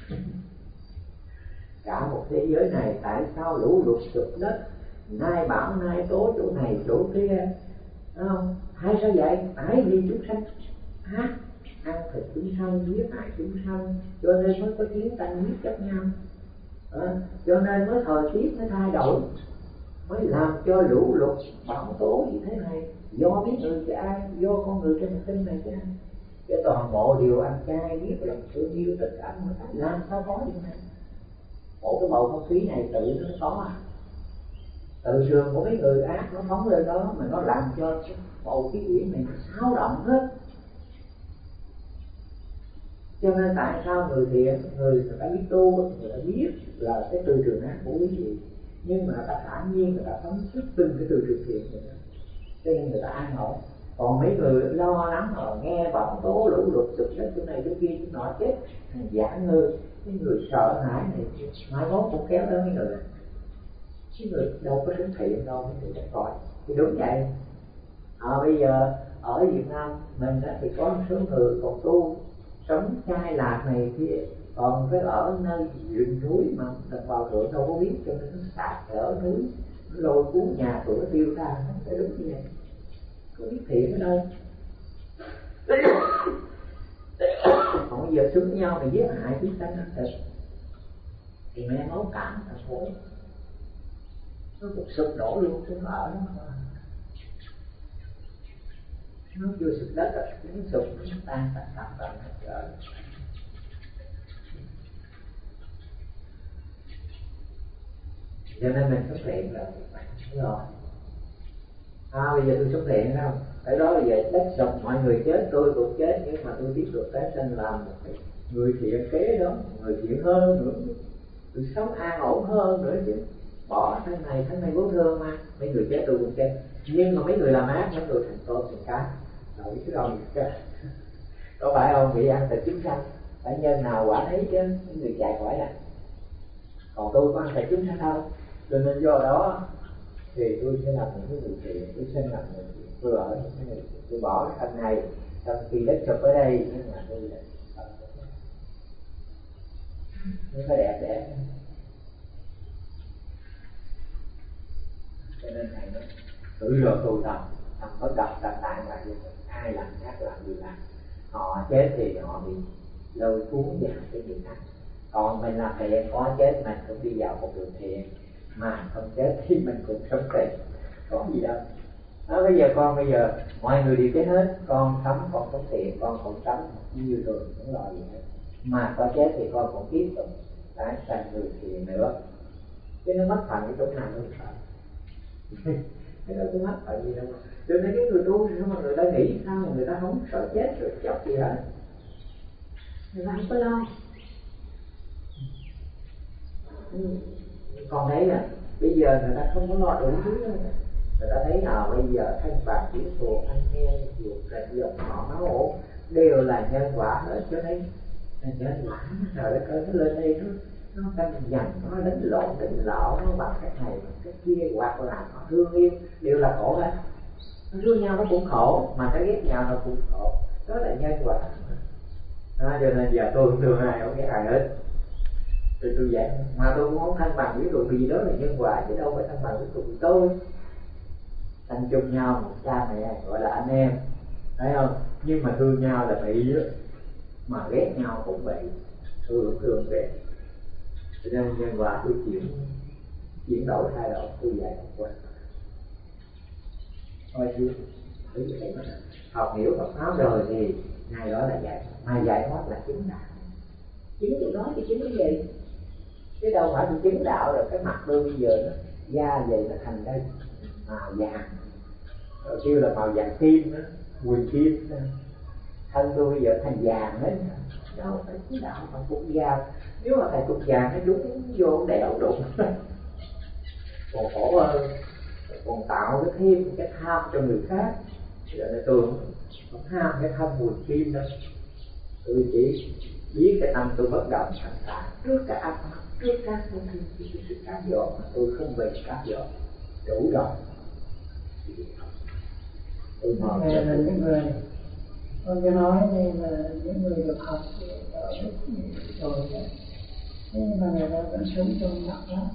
Cả một thế giới này tại sao lũ lụt sụp đất, nay bão nay tố chỗ này chỗ kia, đúng không? Hay sao vậy? Tại vì chúng sanh ác, ăn thịt chúng sanh, giết hại chúng sanh, cho nên mới có chiến tranh giết chấp nhau. À, cho nên mới thời tiết mới thay đổi, mới làm cho lũ lụt bão tố như thế này. Do biết người cho ai, do con người trên hành tinh này cho ai. Cái toàn bộ điều ăn chay, biết lòng thương yêu tất cả mọi cái, làm sao có điều này? Một cái bầu không khí này tự nó có à? Từ trường của mấy người ác nó phóng lên đó mà nó làm cho bầu khí quyển này nó xáo động hết. Cho nên tại sao người thiện, người người ta biết tu, người ta biết là cái từ trường ác của quý vị, nhưng mà người ta thản nhiên, người ta phóng xuất từng cái từ trường thiện này, cho nên người ta an ổn. Còn mấy người lo lắng mà nghe bão tố lũ lụt sụp đất chỗ này chỗ kia chỗ nọ chết giả ngơ, cái người sợ hãi này mai mốt cũng kéo đến mấy người này. Chứ người đâu có tính thiện đâu, mấy người chắc gọi thì đúng vậy. À, bây giờ ở Việt Nam mình đó, thì có một số người còn tu sống chai lạc này kia, còn cái ở nơi rừng núi mà đồng bào thượng đâu có biết, cho nên nó sạt ở núi, nó lôi cuốn nhà cửa tiêu ra, không phải đúng như vậy. Có biết thiện ở đâu. Còn bây giờ súng nhau thì giết hại chúng sanh ăn thịt thì mẹ máu cảm là khổ, nó cũng sụp đổ luôn, không ở nó nó vừa sụp đất rồi nó sụp nó tan tan tan tan tan. Cho nên mình xuất hiện là rồi. À, bây giờ tôi xuất hiện không? Tại đó bây giờ đất sụp mọi người chết, tôi cũng chết, nhưng mà tôi biết được tái sinh làm một cái người thiện kế đó, người thiện hơn nữa, tôi sống an ổn hơn nữa chứ. Bỏ thân này, thân này vô thương mà, mấy người chết tôi cũng chết, nhưng mà mấy người làm ác, mấy người thành tôn thành cái, rồi cái đâu chết. Có phải không? Bị ăn thịt chúng sanh, phải nhân nào quả thấy chứ, mấy người chạy khỏi à. Còn tôi có ăn thịt chúng sanh đâu, cho nên do đó thì tôi sẽ làm những cái người thiện, tôi sẽ làm người thiện, tôi ở những cái người, tôi bỏ cái thân này, trong khi đất sụp ở đây, nhưng mà tôi là nó phải đẹp đẹp. Cho nên thầy nói tự rồi tu tập, thằng có đọc tàn tạng là gì, ai làm ác làm gì làm, họ chết thì họ bị lôi cuốn vào cái việc ác. Còn mình làm thiện, có chết mình cũng đi vào một đường thiện, mà không chết thì mình cũng sống thiện, có gì đâu. Đó, bây giờ con bây giờ mọi người đều chết hết, con sống con sống thiện, con cũng sống như thường, không lo gì hết. Mà có chết thì con cũng tiếp tục tái sanh người thiện nữa, chứ nó mất phần cái chỗ nào nữa phải. Cái đó cũng mất phần gì đâu. Cho nên cái người tu thì mà người ta nghĩ sao mà người ta không sợ chết rồi chọc gì hết, người ta không có lo. Con thấy là bây giờ người ta không có lo đủ thứ nữa. Người ta thấy nào bây giờ thanh bạc biển thuộc anh nghe ruột rạch dòng họ máu ổ đều là nhân quả hết, cho nên nhân quả trời đất ơi, nó lên đây nó nó canh dằn, nó đánh lộn đánh lạo, nó bằng cái này bằng cái kia, hoặc là họ thương yêu đều là khổ hết. Nó thương nhau nó cũng khổ, mà cái ghét nhau nó cũng khổ, đó là nhân quả. À, cho nên giờ tôi không thương ai, không ghét ai hết. Thì tôi dạy, mà tôi cũng không thanh bằng với tụi vì đó là nhân quả, chứ đâu phải thanh bằng với tụi tôi. Thanh chung nhau một cha mẹ gọi là anh em, thấy không? Nhưng mà thương nhau là bị đó, mà ghét nhau cũng bị, tôi cũng thương ghét. Cho nên nhân quả tôi chuyển chuyển đổi thay đổi, tôi dạy không quen. Thôi chưa, thử thầy nói học hiểu Phật pháp rồi thì ngày đó là giải, mà giải thoát là chứng đạo. Chứng tụi nói thì chứng cái gì? Chứ đâu phải tôi chứng đạo rồi cái mặt tôi bây giờ nó da vậy nó thành đây màu vàng, rồi kêu là màu vàng kim đó, quỳnh kim đó. Thân tôi bây giờ thành vàng hết, đâu phải chứng đạo bằng cục vàng. Nếu mà thầy cục vàng nó đúng vô đèo đụng còn khổ hơn, còn tạo cái thêm cái tham cho người khác, Giờ này tôi không ham cái thân buồn chim đâu, tôi chỉ biết cái tâm tôi bất động thành tại trước cả ác pháp, trước các thông tin, trước sự cám dỗ mà tôi không bị cám dỗ đủ rồi. Tôi mong là những người con cứ nói đây là những người được học ở đức rồi đấy, thế nhưng mà người ta vẫn sống trong đạo pháp,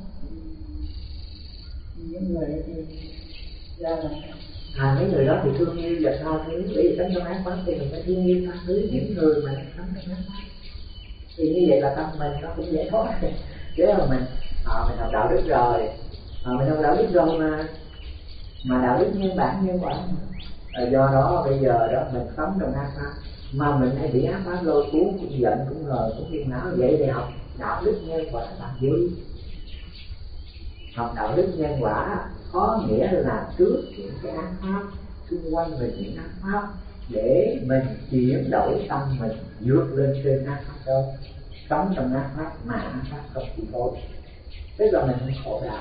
những người thì ra là à, mấy người đó thì thương yêu và tha thứ, bởi vì sống trong ác pháp thì mình phải thương yêu tha thứ những người mà sống trong ác pháp, thì như vậy là tâm mình nó cũng dễ thoát. Chứ mà mình à, mình học đạo đức rồi, à, mình học đạo đức rồi mà mà đạo đức nhân bản nhân quả, à, do đó bây giờ đó mình sống trong ác pháp mà mình hay bị ác pháp lôi cuốn, cũng giận cũng ngờ cũng phiền não, vậy thì học đạo đức nhân quả làm gì? Học đạo đức nhân quả có nghĩa là trước những cái ác pháp xung quanh mình, những ác pháp để mình chuyển đổi tâm mình vượt lên trên ác pháp đó, sống trong ác pháp mà ác pháp không chi phối, tức là mình không khổ đau.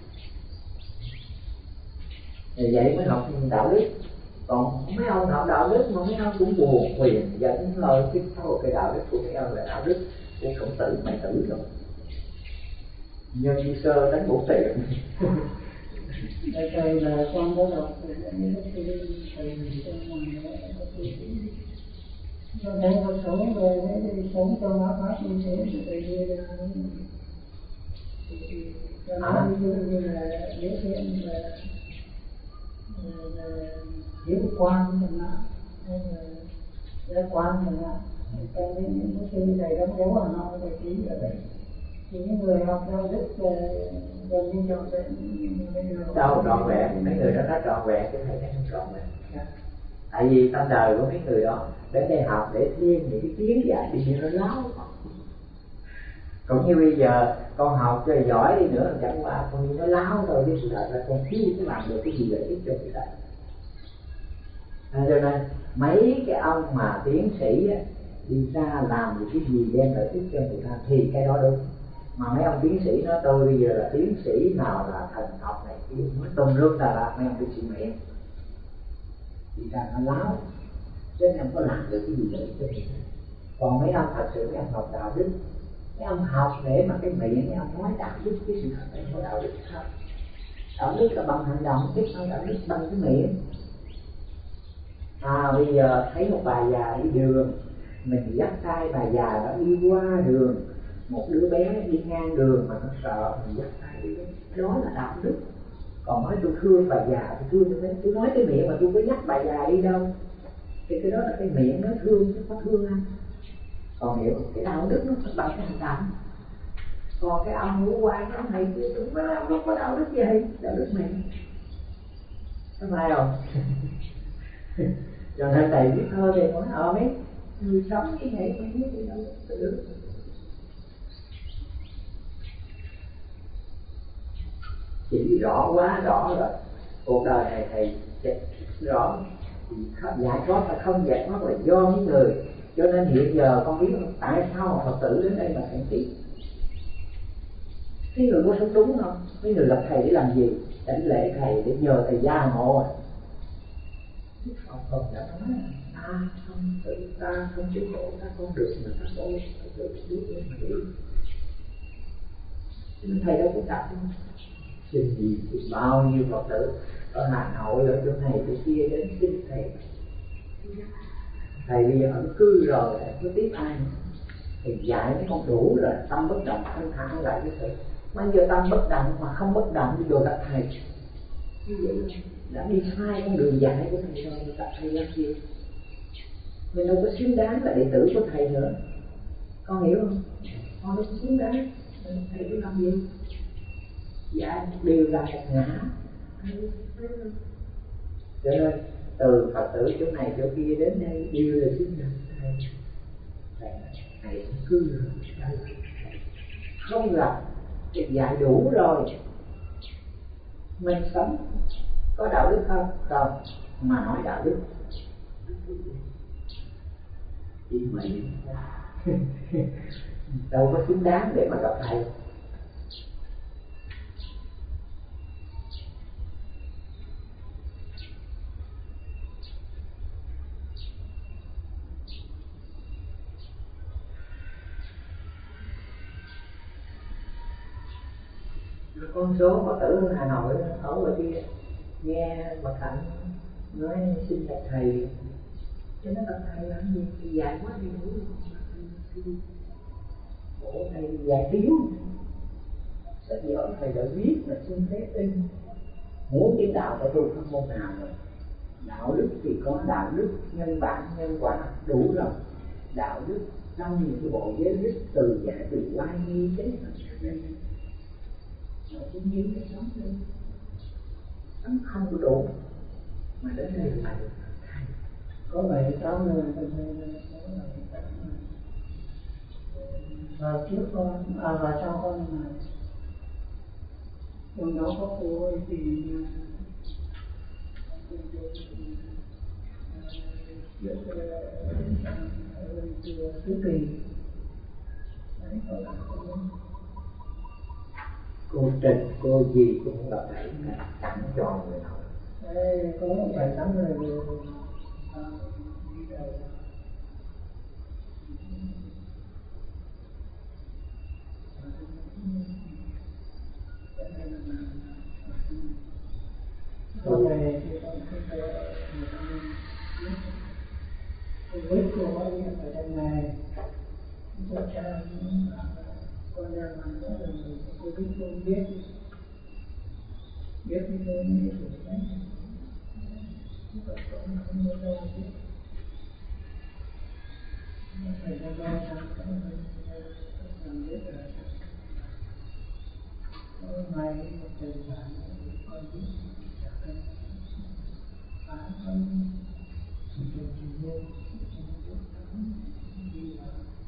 Vì vậy mới học đạo đức. Còn mấy ông học đạo đức mà mấy ông cũng buồn phiền dẫn lời cái thôi, cái đạo đức của mấy ông là đạo đức của Khổng Tử mày tử rồi, nhân chi sơ đánh bổ tiện. Đây thầy là con có đọc thì những cái thầy thầy trong ngoài đó cho thấy có sống về cái sống trong ác pháp như thế thì thầy đưa ra cho nó ví dụ như là biểu hiện là hiếu quan chẳng hạn, hay là giác quan chẳng hạn, trong những cái thư thầy đóng dấu ở nó thầy ký ở đây. Thì những người học đạo đức gần như trọn vẹn đâu trọn vẹn, mấy người đó rất trọn vẹn, chứ thầy thấy không trọn vẹn. Tại vì tâm đời của mấy người đó đến đây học để thêm những cái kiến giải thì nó láo. Cũng như bây giờ con học cho giỏi đi nữa chẳng qua con như nó láo thôi, chứ sự thật là con thiếu có làm được cái gì lợi ích cho người ta. À, cho nên mấy cái ông mà tiến sĩ á, đi ra làm được cái gì đem lợi ích cho người ta thì cái đó đúng. Mà mấy ông tiến sĩ nói tôi bây giờ là tiến sĩ nào là thần học này kia, nói tùm lum tà la, mấy ông tiến sĩ miệng đi ra nó láo, chứ em có làm được cái gì lợi ích cho người ta. Còn mấy ông thật sự mấy ông học đạo đức, mấy ông học để mà cái miệng mấy ông nói đạo đức, cái sự thật có đạo đức không? Đạo đức là bằng hành động, chứ không đạo đức bằng cái miệng. À bây giờ thấy một bà già đi đường, mình dắt tay bà già đó đi qua đường, một đứa bé đi ngang đường mà nó sợ, mình dắt tay đi, đó là đạo đức. Còn nói tôi thương bà già, tôi thương tôi, tôi nói cái miệng mà tôi có dắt bà già đi đâu, thì cái đó là cái miệng nói thương chứ có thương anh. Còn hiểu cái đạo đức nó phải bằng cái hành động. Còn cái ông ngũ quan cái ông này kia cũng không có đạo đức gì, đạo đức miệng, có phải không? Cho nên thầy biết thơ thì nói ở mấy người sống như vậy mới biết gì đâu được. Chỉ rõ quá rõ rồi, cuộc đời này thầy chết rõ, giải thoát là không giải thoát là do những người. Cho nên hiện giờ con biết không, tại sao mà Phật tử đến đây mà thầy biết cái người có sống đúng không? Mấy người gặp thầy để làm gì? Để lễ thầy, để nhờ thầy gia hộ à? Ông không đã nói ta không tự ta không chịu khổ, ta không được mà ta khổ, ta tự biết lên mà đi. Cho nên thầy đâu có đặt xin gì thì bao nhiêu Phật tử ở Hà Nội, ở chỗ này chỗ kia đến xin thầy. Thầy bây giờ ẩn cư rồi, có tiếp ai nữa? Thầy dạy mấy con đủ rồi, tâm bất động thanh thản lại cái sự. Bây giờ tâm bất động mà không bất động đi đồ gặp thầy, như vậy đã đi sai con đường dạy của thầy rồi, mình gặp thầy làm gì? Mình đâu có xứng đáng là đệ tử của thầy nữa, con hiểu không? Con đâu có xứng đáng, thầy có làm gì? Dạy một điều là một ngã. Cho nên từ Phật tử chỗ này chỗ kia đến đây đều là xứng đáng thầy. Thầy thầy cứ rồi, không gặp thì dạy đủ rồi. Mình sống có đạo đức không? Không. Mà nói đạo đức chỉ mình đâu có xứng đáng để mà gặp thầy. Con số Phật tử Hà Nội ở ngoài kia nghe bà Cảnh nói xin gặp thầy, cho nó gặp thầy làm gì thì dài quá đi ngủ. Bộ thầy dài thiếu, sách vở thầy đã viết mà xin phép in. Muốn cái đạo phải tu pháp môn nào rồi. Đạo đức thì có đạo đức, nhân bản, nhân quả đủ rồi. Đạo đức trong những cái bộ giới đức từ giải từ lai nghi thế mà đây nó cũng như cái sống đây, sống không có đủ mà đến đây là có bảy tám người bên đây có bảy tám người và trước con à và sau con là trong đó có cô ấy thì thứ kỳ cô Trịnh, cô gì cũng gặp thầy chẳng tròn người nào. Đây có một vài tám người đi đời. Hôm nay thì con không có con biết cô ấy ở trong này cho cha con đang làm đó là cô biết cô biết biết cái cô như thế đấy con không có đâu biết thầy con đang làm cái làm biết là hôm nay một thời gian con biết phá con chỉ cần chỉ nên đi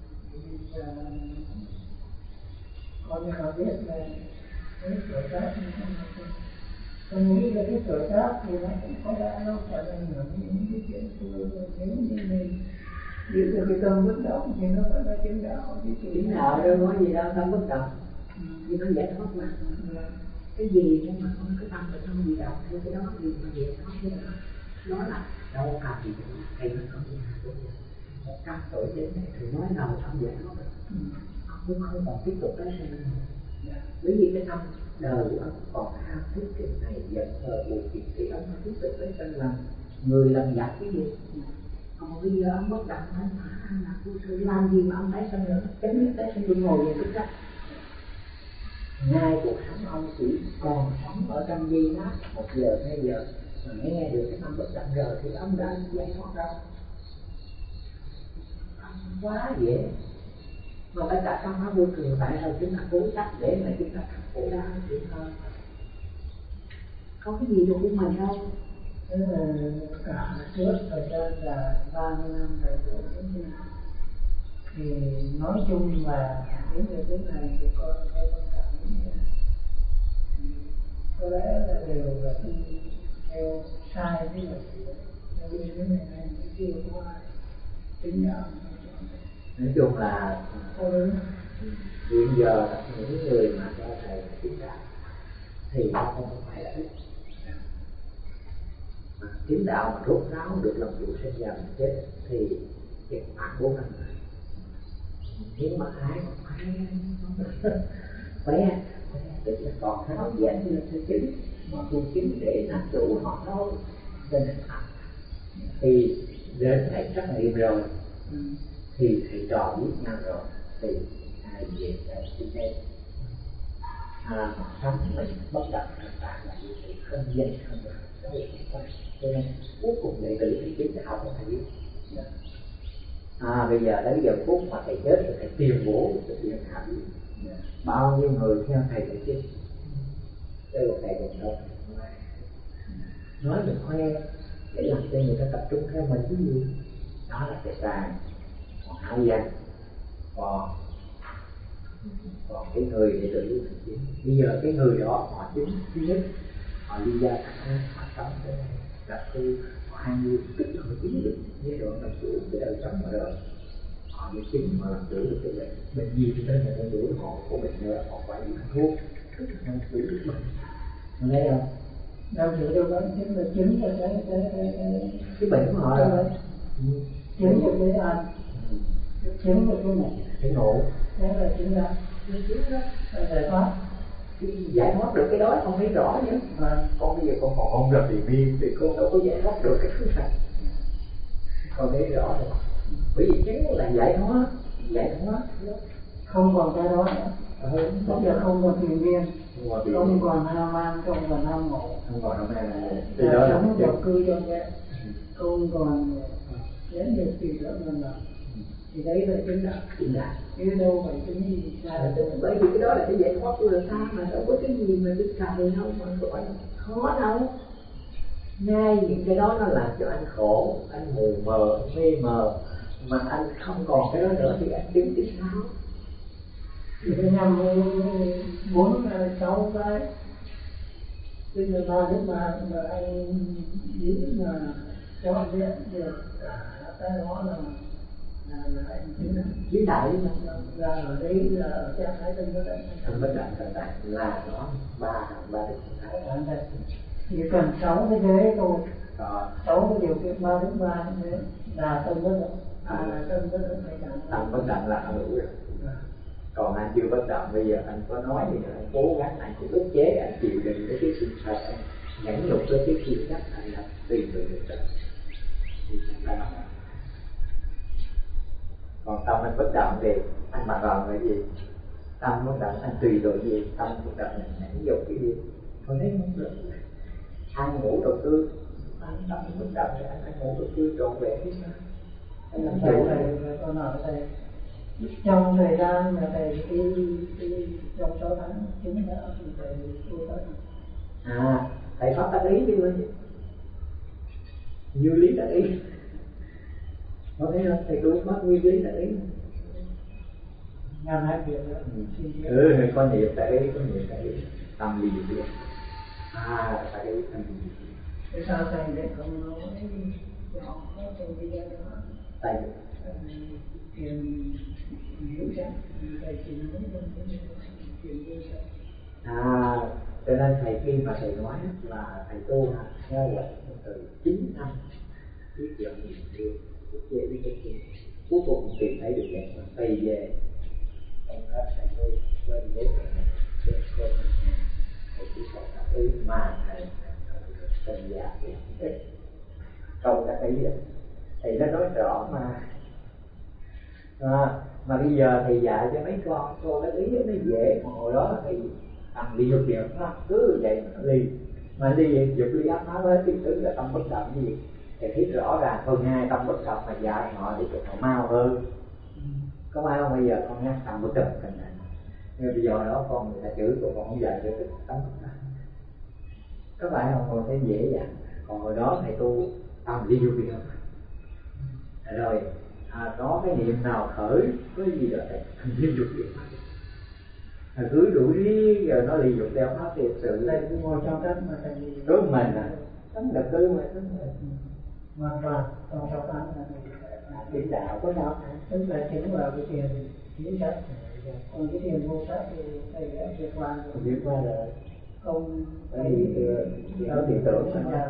con mới biết là cái tuổi tác như thế nào. Con nghĩ là cái tuổi tác thì nó cũng có đã đâu phải là ảnh hưởng đến những cái chuyện xưa. Nếu như mình giữ được cái tâm bất động thì nó vẫn là chứng đạo. Chứng đạo đâu có gì đâu, tâm bất động vì nó giải thoát mà. Cái gì nhưng mà không cái tâm là không gì đâu, theo cái đó gì mà giải thoát cái đó. Đó là đâu cả gì nữa, thầy nó không gì nào một trăm tuổi đến này thì nói nào không giải thoát được. Cũng không còn tiếp tục tái sinh nữa. Bởi vì cái tâm đời của ông còn ham thích cái này giận hờn buồn phiền thì ông phải tiếp tục tái sinh làm người làm giặc cái gì. Còn bây giờ ông bất động anh thả ăn là vui sự làm gì mà ông tái sinh nữa, chấm dứt tái sinh, tôi ngồi về tức cách. Ngay cuộc sống ông chỉ còn sống ở trong giây lát một giờ hai giờ mà nghe được cái tâm bất động rồi thì ông đã giải thoát đâu. Quá dễ. Mà tất cả trong nó vô thường tại sao chúng ta cố chấp để mà chúng ta khổ đau chuyện hơn. Có cái gì đâu của mình đâu. Thế là cả trước thời gian là ba mươi năm đời của chúng ta thì nói chung là đến giờ phút này thì con theo con cảm nghĩ là có lẽ là đều là theo sai cái luật theo như thế này này chưa có ai tính đạo. Nói chung là hiện giờ những người mà cho thầy chứng đạo thì nó không phải là ít. Mà chứng đạo mà rốt ráo được lòng chủ sinh ra mình chết thì chỉ khoảng bốn năm người. Nếu mà ai mà phải khỏe tức là còn tháo giãn như là thứ chứng mà tu chứng để làm chủ họ thôi nên thì đến thầy trắc nghiệm rồi thì thầy trò biết nhau rồi thì ai về lại xin đây à, sống mình bất động thật tại là thì không dây không được đó là quan cho nên cuối cùng đệ tử thì chứng đạo của thầy biết à bây giờ đến giờ phút mà thầy chết thì thầy tuyên bố cho thiên hạ biết bao nhiêu người theo thầy để chết đây là thầy còn đâu nói mình khoe để làm cho người ta tập trung theo mình cái gì đó là cái sai. Còn hảo danh còn còn cái người để tự lui thành chính. Bây giờ cái người đó họ chính thứ nhất họ đi ra thẳng họ sống cái này là tu họ ăn như tức là họ chính được giai đoạn làm chủ cái đời sống ở đời họ bị chính mà làm chủ được cái bệnh bệnh gì thì tới ngày đuổi họ của bệnh nữa họ phải đi ăn thuốc tức là làm chủ được bệnh mình thấy không? Đâu chịu đâu đó chính là chính là cái cái cái cái cái bệnh của họ là chính là cái ăn chính là cái này cái ngộ đó là chính là cái chính đó là giải thoát giải thoát được cái đó không thấy rõ nhé. Mà con bây giờ con còn không gặp thì miên thì con đâu có giải thoát được cái thứ này. Con thấy rõ rồi. Bởi vì chính là giải thoát, giải thoát không còn cái đó nữa. Ừ, bây giờ không còn thiền viên, không còn ham man, không còn ham ngộ, không còn ham man là thì đó sống độc cư cho nghe, không còn đến được gì nữa mình làm. Thì đấy là chính đạo, chính đạo. Chứ đâu phải cái gì sai. Bởi vì cái đó là cái giải thoát của người ta mà đâu có cái gì mà đức thầy đâu mà gọi là khó đâu. Ngay những cái đó nó làm cho anh khổ, anh mù mờ, mê mờ, mà anh không còn cái đó nữa thì anh chứng cái sao? Thì cái năm bốn sáu cái, bây giờ ba đứa mà mà anh giữ mà cho anh biết được cả cái đó là là là anh chứng đạo. Chứng đạo chứ là ở đây là ở trạng thái tâm bất động. Tâm bất động tận tại là nó ba ba được trạng thái. Chỉ cần sáu cái thế thôi. Rồi. Sáu cái điều kiện ba đến ba thế là tâm bất động. À, tâm bất động phải chẳng. Tâm bất động là anh đủ rồi. Còn anh chưa bất động, bây giờ anh có nói gì nữa, anh cố gắng, anh cũng ức chế, anh chịu đựng cái cái sự thật, anh nhẫn nhục với cái chuyện cách anh là tùy từ được rồi. Còn tâm anh bất động thì anh mà còn cái gì? Tâm bất động anh tùy từ gì? Tâm bất động anh nhẫn nhục cái gì? Con thấy không được. Ăn ngủ đầu tư, anh tâm bất động thì anh ăn ngủ đầu tư trọn vẹn chứ sao? Anh làm chủ này, con nói thầy. Trong thời gian mà thầy đi, đi trong sáu tháng chứng đạo thì thầy tu tới. À, thầy pháp tác ý đi luôn. Như lý tác ý. Có thấy không? Thầy tu pháp nguyên lý tác ý. Ngàn hai việc nữa. Ừ, có niệm tác ý, có niệm tác ý. Tâm lý được. À, tác ý tâm lý. Thế sao thầy lại không nói cho họ có trong cái giai đoạn? Tại tiền hiểu chắc, thầy chỉ nói không có tiền vô chắc. À, cho nên thầy khi mà thầy nói là thầy tu theo hoạch từ chín năm biết dẫn niệm thương, biết chế biết cái chuyện cuối cùng tìm thấy được dạng tây về ông các thầy tôi quên bố thầy trên con thầy chỉ còn các ý mà thầy tình giả thì câu các ý thầy đã nói rõ mà. À, mà bây giờ thầy dạy cho mấy con cô cái ý nó dễ, mà hồi đó thì thằng đi dục điện nó cứ vậy mà nó ly mà ly dục ly áp nó hết cái thứ là tâm bất động gì thì thấy rõ ràng hơn hai tâm bất động mà dạy họ để cho họ mau hơn. Có mau không? Bây giờ con nhắc tâm bất động cần này nhưng bây giờ đó con người ta chửi con không dạy được cái tâm bất động, các bạn không còn thấy dễ dàng. Còn hồi đó thầy tu tâm đi dục điện rồi à, có cái niệm nào khởi có gì đó thành liên dục điện à, cứ đuổi rồi nó liên dục theo nó thì sự Thầy cứ ngồi trong đất mà thầy đối với mình à sống đặc cư mà sống hoàn toàn trong sáu tháng là tiền đạo có sao tức là chính vào cái tiền chính sách, còn cái tiền vô sách thì thầy đã vượt qua rồi. vượt qua rồi Không bởi vì nó tiền tưởng mà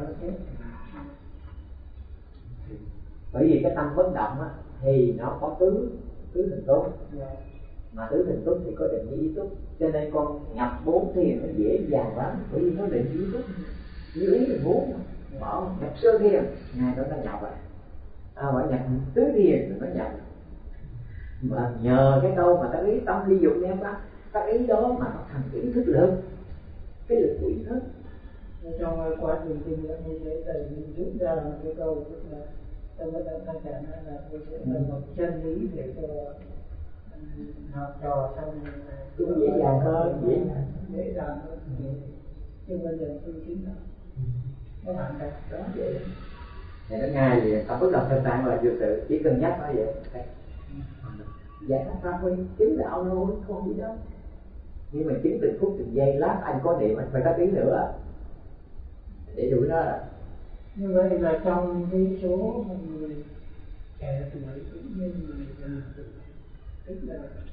bởi vì cái tâm bất động á thì nó có tứ tứ thành túc, mà tứ thành túc thì có định với ý túc, cho nên con nhập bốn thiền nó dễ dàng lắm bởi vì nó định ý túc như ý mình muốn mở nhập sơ thiền ngày đó nó nhập rồi à, mà nhập tứ thiền nó nhập mà nhờ cái đâu mà cái ý tâm ly dục đem ra cái ý đó mà nó thành cái ý thức lớn, cái lực của ý thức. Trong quá trình kinh nghiệm như thế thầy rút ra một cái câu tức là tôi vẫn đang thay trả là tôi sẽ là một chân lý để cho học trò sau này cũng dễ dàng hơn, dễ dàng dễ dàng hơn. Nhưng bây giờ tôi chính là các bạn đặt đó vậy. Thì nó ngay gì tâm bất động thanh tạng là vô tự, chỉ cần nhắc nó vậy giải thoát ra thôi, chứng đạo thôi, không gì đâu. Nhưng mà chứng từng phút từng giây lát anh có niệm anh phải có tí nữa để đuổi nó là. Như vậy là trong cái số người trẻ tuổi cũng như người già tuổi tức là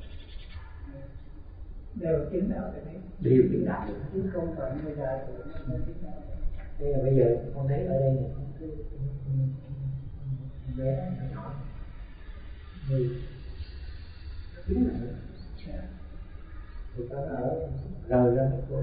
đều chứng đạo được đấy, đều chứng đạo được chứ không phải người già tuổi mà không chứng đạo. Đây là bây giờ con thấy ở đây này con cứ bé nhỏ người chứng đạo được thì có ở rời ra một cô.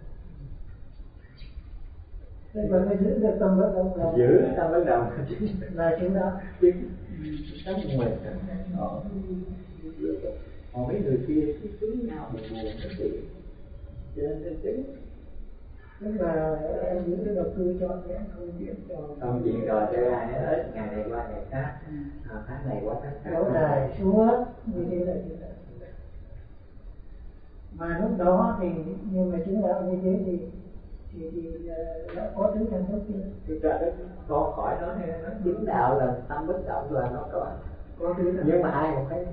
Thế mà mới giữ được tâm bất động là giữ tâm bất động là chúng ta chứ sống mình họ họ mấy người kia cứ cứ nhau buồn buồn cái gì cho nên chính tức là em giữ cái đầu tư cho cái công việc cho công việc rồi cho ai hết ngày này qua ngày khác, à, tháng này qua tháng khác kéo dài suốt như thế là như thế. Mà lúc đó thì nhưng mà chúng đạo như thế thì thì thì đã có tứ thần thức chưa? Thực ra đó con khỏi nói nó chứng đạo là tâm bất động là nó có có tứ thần, nhưng mà ai một cái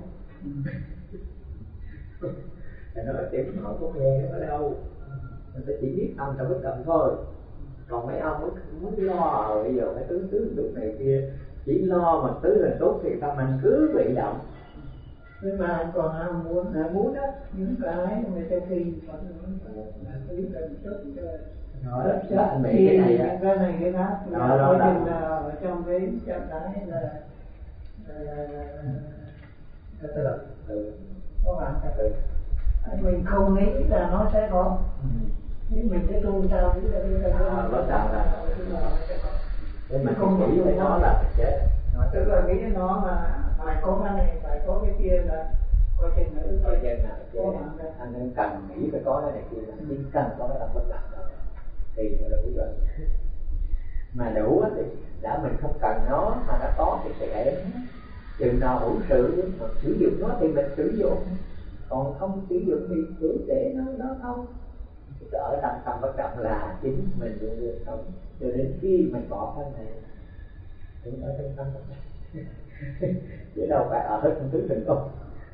là nó tìm họ có nghe nó ở đâu, mình ta chỉ biết âm tâm bất động thôi, còn mấy ông mới muốn lo bây giờ phải tứ tứ lúc này kia chỉ lo mà tứ là tốt thì sao mình cứ bị động. nhưng mà anh còn ham muốn là muốn đó những cái người ta kinh Phật là tứ thần thức rồi đó anh nghĩ cái này á, cái này cái khác đó đó là ở trong cái trạng thái là là tự có bạn tự mình không nghĩ là nó sẽ có, nhưng mình sẽ tu sao nghĩ là bây giờ nó sao là để mình không nghĩ về nó là mình chết, tức là nghĩ nó mà phải có cái này phải có cái kia là coi chừng nữa coi chừng là anh nên cần nghĩ phải có cái này kia là chỉ cần có cái tâm bất động thôi thì nó đủ rồi, mà đủ thì đã mình không cần nó mà nó có thì sẽ để chừng nào hữu sự mà sử dụng nó thì mình sử dụng, còn không sử dụng thì cứ để nó nó không ở trong tâm bất động là chính mình luôn luôn sống cho đến khi mình bỏ thân này cũng ở trong tâm bất động chứ đâu phải ở trong tứ thần không.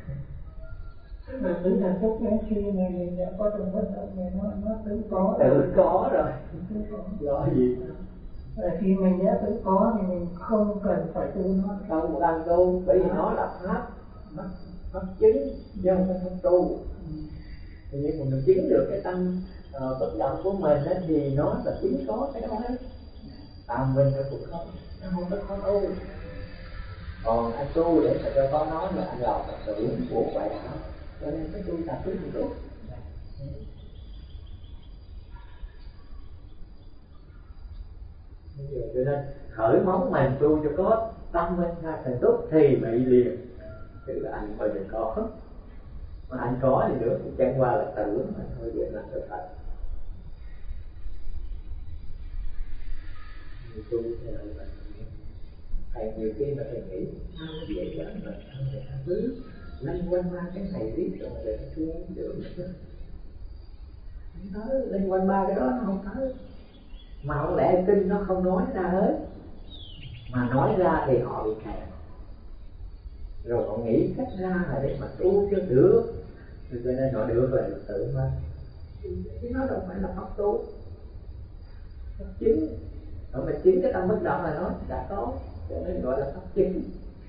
Mà tứ thần thức đến khi mà mình đã có trong bất động này nó nó tự có tự có rồi lo gì là khi mình đã tự có thì mình không cần phải tu nó, không cần tu bởi vì nó là pháp pháp pháp chứng chứ không phải pháp tu. Thì nhưng mà mình chứng được cái tâm uh, bất động của mình ấy, thì nó là chính có cái đó hết. À mình nó cũng không, nó không có có tu. Còn anh tu để mà cho có nó là anh lọc là tưởng của ngoại đạo, cho nên cái tu tập cứ một chút. Cho nên khởi móng mình tu cho có tâm minh ra thành túc thì bị liền, tức là anh phải đừng có, mà anh có thì nữa cũng chẳng qua là tưởng mà thôi, vậy là sự thật. Người tu thì là mình thầy nhiều khi mà thầy nghĩ sao dễ dàng mà sao người ta cứ lanh quanh ba cái này biết rồi mà để tu được không tới lanh quanh ba cái đó nó không tới, mà không lẽ kinh nó không nói ra hết, mà nói ra thì họ bị kẹt rồi họ nghĩ cách ra là để mà tu cho được, cho nên họ được là được tự mà chứ nó đâu phải là pháp tu pháp chứng. Ở mà chứng cái tâm bất động là nó đã có, cho nên gọi là pháp chứng.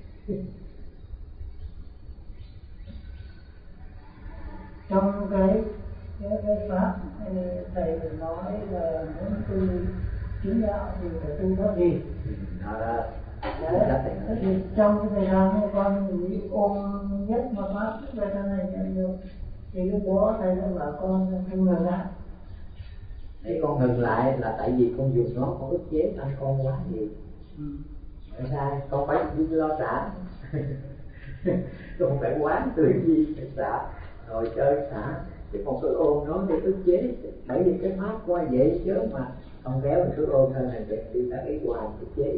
Trong cái cái, cái pháp thầy nói là muốn tu chứng đạo thì phải tu có gì? À, đấy, thì trong cái thời gian này con nghĩ ôm nhất mà pháp về thân này nhận được thì lúc đó thầy đã bảo con không ngừng lại. Để con ngừng lại là tại vì con dùng nó, con ức chế tâm con quá nhiều. Ừ. Tại sai, con phải lo xả. Con không phải quán từ gì phải xả, rồi chơi xả. Chứ con cứ ôm nó để ức chế, bởi vì cái pháp qua vậy chứ mà không kéo mình cứ ôm thân này để đi ta ý hoài ức chế.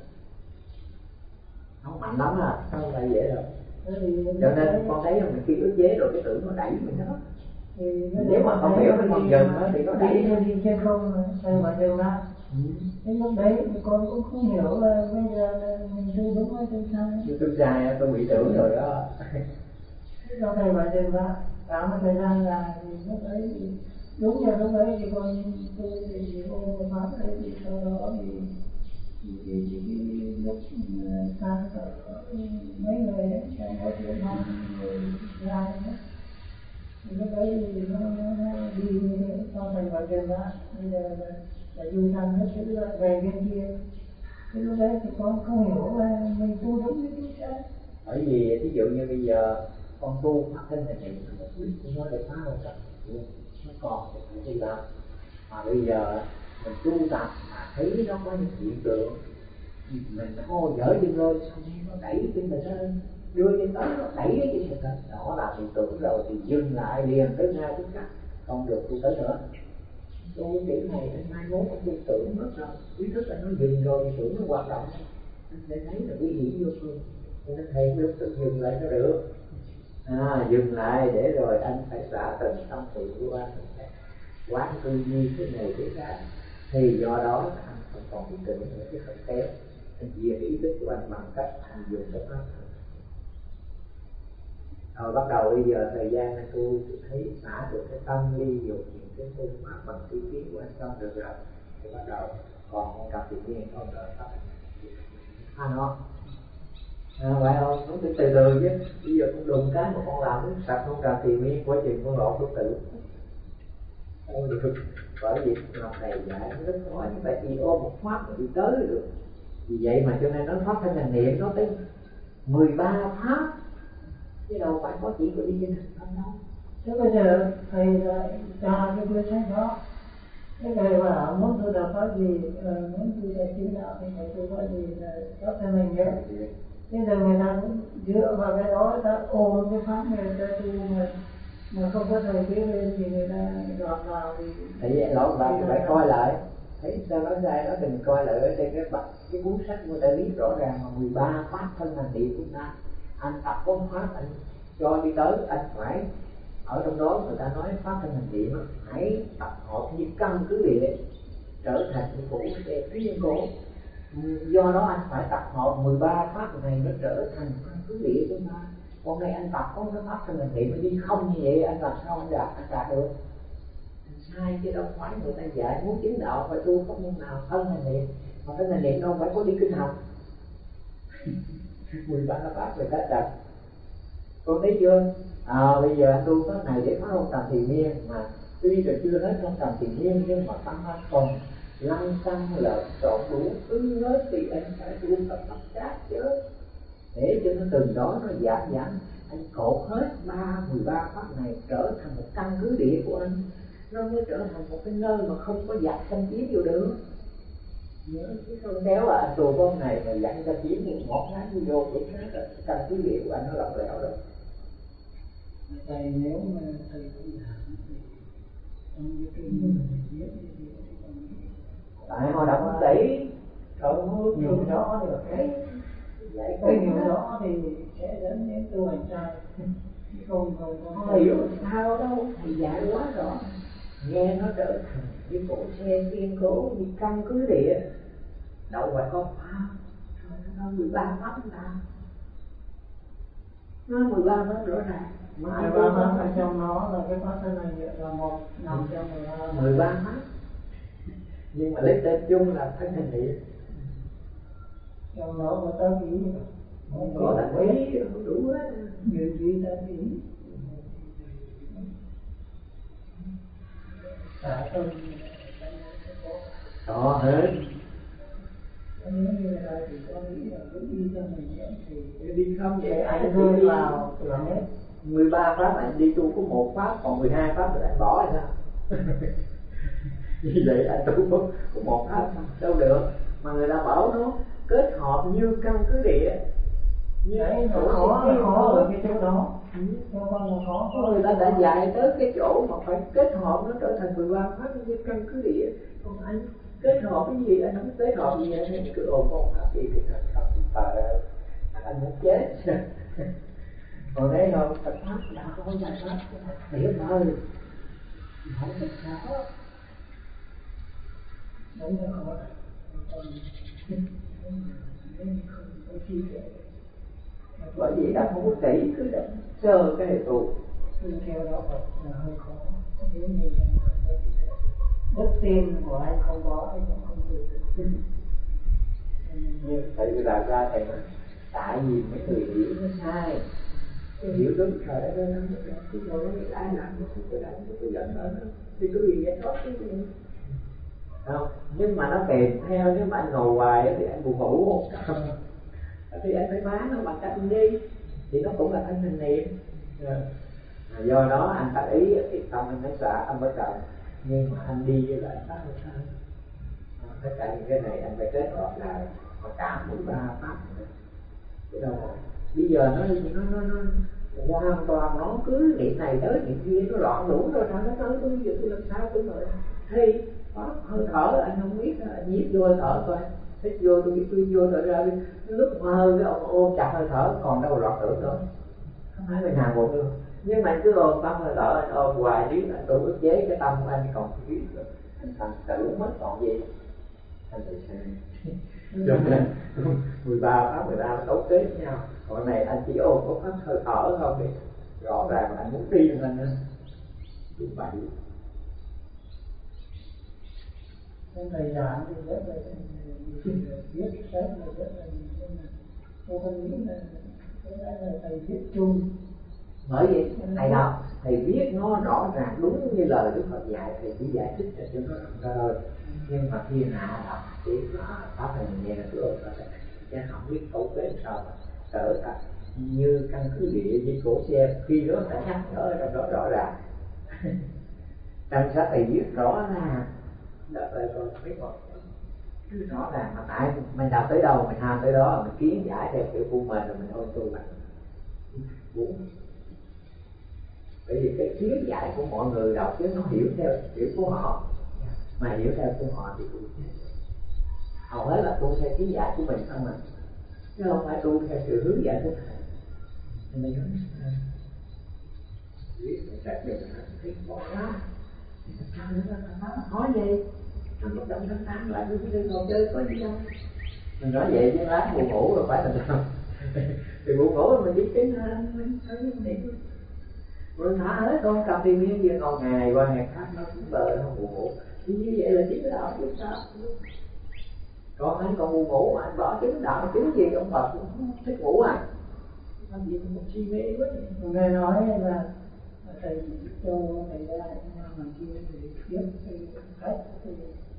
Không mạnh lắm à, không phải dễ đâu. Cho nên con thấy mình khi ức chế rồi cái tưởng nó đẩy mình đó. Thì nếu mà không hiểu mình còn dừng đó, thì nó đẩy đi đi trên không thầy bảo dừng ra. Thế lúc đấy thì con cũng không hiểu là bây giờ là mình tu đúng hay tu sai. Tu sai tôi bị tưởng rồi đó. Do thầy bảo dừng ra, cả một thời gian là lúc đấy thì đúng như lúc đấy thì con tu thì ôm một pháp đấy thì sau đó thì thì thì thì lúc sang mấy người đấy trong có chuyện năm người ra đấy. Lúc đấy thì nó, nó đi như thế, sau thầy bảo dừng ra, bây giờ là, là du thăng hết chữ lại về bên kia. Thế lúc đấy thì con không hiểu là mình tu đúng cái tu sai. Bởi vì ví dụ như bây giờ con tu phát thân hình niệm một ít của nó để phá không tập luôn, nó còn thì phải đi làm. Mà bây giờ mình tu tập mà thấy nó có những hiện tượng mình hô dở chân lên, xong nó đẩy chân mình lên, đưa chân tới nó đẩy cái chân mình lên, đó là hiện tượng rồi thì dừng lại liền tới ngay tức khắc, không được tu tới nữa. Tu kiểu này anh mai mốt anh tu tưởng mất rồi, ý thức anh nó dừng rồi thì tưởng nó hoạt động, anh sẽ thấy là cái gì vô phương, cho nên thầy mới tự dừng lại nó được. À, dừng lại để rồi anh phải xả từng tâm sự của anh, quán tư duy cái này cái khác, thì do đó anh không còn bị tưởng nữa, cái không kéo anh chia ý thức của anh bằng cách anh dùng cái pháp. Rồi bắt đầu bây giờ thời gian anh tu thấy xả được cái tâm ly dục những cái phương pháp bằng ý kiến của anh xong được rồi, thì bắt đầu còn con cặp tự nhiên không đợi pháp anh nó à, phải không? Nó từ từ chứ bây giờ con đùng cái mà con làm cái sạch con cặp thì miên quá chừng con lộn tương tự không được. Bởi vì học này dạy nó rất khó, nhưng phải chỉ ôm một pháp mà đi tới được. Vì vậy mà cho nên nó pháp thân hành niệm nó tới mười ba pháp, chứ đâu phải có chỉ có đi trên hành tâm đâu. Thế bây giờ thầy cho cái quyển sách đó, cái thầy bảo muốn tu đạo pháp gì, muốn tu đạo chính đạo thì thầy tu pháp gì là pháp thân hành niệm. Thế giờ người ta cũng dựa vào cái đó, người ta ôm cái pháp này người ta tu mà mà không có thầy biết lên thì người ta lọt vào thì tại vì lọt vào thì phải coi lại, thấy sao nói sai đó thì mình coi lại ở trên cái bậc cái cuốn sách người ta viết rõ ràng mà mười ba pháp thân hành niệm của ta. Anh tập có pháp anh cho đi tới, anh phải ở trong đó người ta nói pháp thân hành niệm hãy tập hợp như căn cứ địa trở thành cái cổ đẹp cái nhân cổ. Do đó anh phải tập hợp mười ba pháp này nó trở thành căn cứ địa của ta. Còn này anh tập có cái pháp thân hành niệm đi không như vậy anh làm sao anh đạt anh đạt được? Anh sai chứ đâu phải người ta dạy muốn chứng đạo phải tu pháp môn nào thân hành niệm, mà thân hành niệm đâu phải có đi kinh học. mười ba pháp người ta đặt. Con thấy chưa? À, bây giờ anh tu pháp này để phá không tầm thì miên, mà tuy là chưa hết trong tầm thì miên nhưng mà tâm anh còn lăng xăng lợn trộn đủ thứ hết thì anh phải tu tập pháp khác chứ, để cho nó từng đó nó giảm giảm anh cột hết ba mười ba pháp này trở thành một căn cứ địa của anh, nó mới trở thành một cái nơi mà không có giặc xâm chiếm vô được. Nhớ chứ không kéo là anh tù con này mà dặn ra chiếm một ngọt ngán đi vô cũng khác rồi, căn cứ địa của anh nó lỏng lẻo rồi. Thầy nếu mà thầy không làm thì trong cái kinh mình viết thì tại họ đọc không kỹ rồi nó nhiều đó thì cái vậy cái nhiều đó thì sẽ dẫn đến tu hành sai, không không không hiểu sao đâu, thầy dạy quá rõ, nghe nó trở thành cái cổ xe kiên cố như căn cứ địa, đâu phải có pháp, nó mười ba pháp nào, nó mười ba pháp rõ ràng. mười ba pháp ở trong nó là cái pháp thân này là một nằm trong mười ba pháp, nhưng mà lấy tên chung là thân hành niệm. Trong đó có tới ý, không có là ý không đủ hết, nhiều gì tới ý. Tại tôi đó hết. Nếu như là thì có nghĩ là cứ đi cho mình nhé thì đi không vậy anh rơi vào tưởng hết. mười ba pháp anh đi tu có một pháp, còn mười hai pháp thì anh bỏ hay sao? Như vậy anh tu có, có một pháp đâu được, mà người ta bảo nó kết hợp như căn cứ địa. Như đấy nó khó, nó khó ở cái chỗ đó. Ừ. Cho con là khó. Người ta đã dạy tới cái chỗ mà phải kết hợp nó trở thành mười ba pháp như căn cứ địa. Còn anh kết hợp cái gì, anh không kết hợp gì anh cứ ồn con pháp gì thì thành thật thì anh muốn chết. Còn đây rồi Phật pháp đã có giải pháp để thôi không được sao đúng là khó. Bởi vì đã không có kỹ cứ đã sơ cái hệ tụ theo đó Phật là hơi khó. Nếu như đức tin của anh không có thì cũng không được. Nhưng thầy là ra thầy nói tại vì mấy người hiểu nó sai, cái hiểu đúng rồi đó, nó cái rồi nó ai làm nó không có đánh, nó cứ giận ở nó thì cứ gì vậy thoát cái gì không. Nhưng mà nó kèm theo, nếu mà anh ngồi hoài thì anh buồn ngủ không, thì anh phải bán nó bằng cách đi thì nó cũng là thân hành niệm. Mà do đó anh tác ý thì tâm anh mới xả tâm bất động, nhưng mà anh đi với lại pháp không sao. Tất cả những cái này anh phải kết hợp lại mà cả mười ba pháp nữa. Chứ đâu mà bây giờ nó nó nó nó hoàn toàn nó cứ niệm này tới niệm kia nó loạn đủ rồi, sao nó tới tôi giờ tôi làm sao tôi rồi thì đó, hơi thở anh không biết, anh nhiếp vô hơi thở coi, hít vô tôi biết tôi vô thở ra đi, lúc mà hơi cái ông ôm chặt hơi thở còn đâu loạn tưởng đâu, không phải về nào một luôn. Nhưng mà anh cứ ôm tâm hơi thở, anh ôm hoài nếu anh đủ ức chế cái tâm của anh còn biết rồi anh thành tựu mất còn gì anh tự sang. Cho nên mười ba pháp mười ba đấu kế với nhau. Còn này anh chỉ ôm có pháp hơi thở không thì rõ ràng là anh muốn đi lên nữa. Đúng vậy. Trong thời gian thì rất là biết rất là rất là tôi không nghĩ là cái đó là thầy viết chung. Bởi vì thầy nào thầy viết nó rõ ràng đúng như lời Đức Phật dạy, thầy chỉ giải thích cho nó rộng ra thôi. Nhưng mà thiên hạ đọc thì pháp này nghe là cứ ôm ra chứ không biết cấu kết sao mà trở thành như căn cứ địa với cổ xe, khi đó đã nhắc nhở trong đó rõ ràng. Trong sách thầy viết rõ ràng, đọc lại coi biết một rõ ràng mà tại mình đọc tới đâu mình ham tới đó, mình kiến giải theo kiểu của mình rồi mình ôn tu bằng bốn. Bởi vì cái kiến giải của mọi người đọc chứ nó hiểu theo kiểu của họ, mà hiểu theo của họ thì cũng hầu hết là tu theo kiến giải của mình không à, chứ không phải tu theo sự hướng dẫn của thầy. Nên mình nói biết mình trách mình là thích bỏ lắm, sao nữa là khó gì mình bất động thanh thản lại với cái ngồi chơi có gì đâu. Mình nói vậy chứ lát buồn ngủ rồi phải làm sao? Thì buồn ngủ rồi mình đi tính ha, mình thấy cái niệm rồi thả hết con cà phê miếng gì ngồi ngày qua ngày khác nó cũng bờ nó buồn ngủ. Thì như vậy là chính đạo chứ sao? Còn anh còn buồn ngủ mà anh bỏ chính đạo chính gì ông Phật cũng không thích ngủ à? Làm gì mà suy mê quá? Nghe nói là thầy cho thầy ra mà kia thì tiếp cái cách thì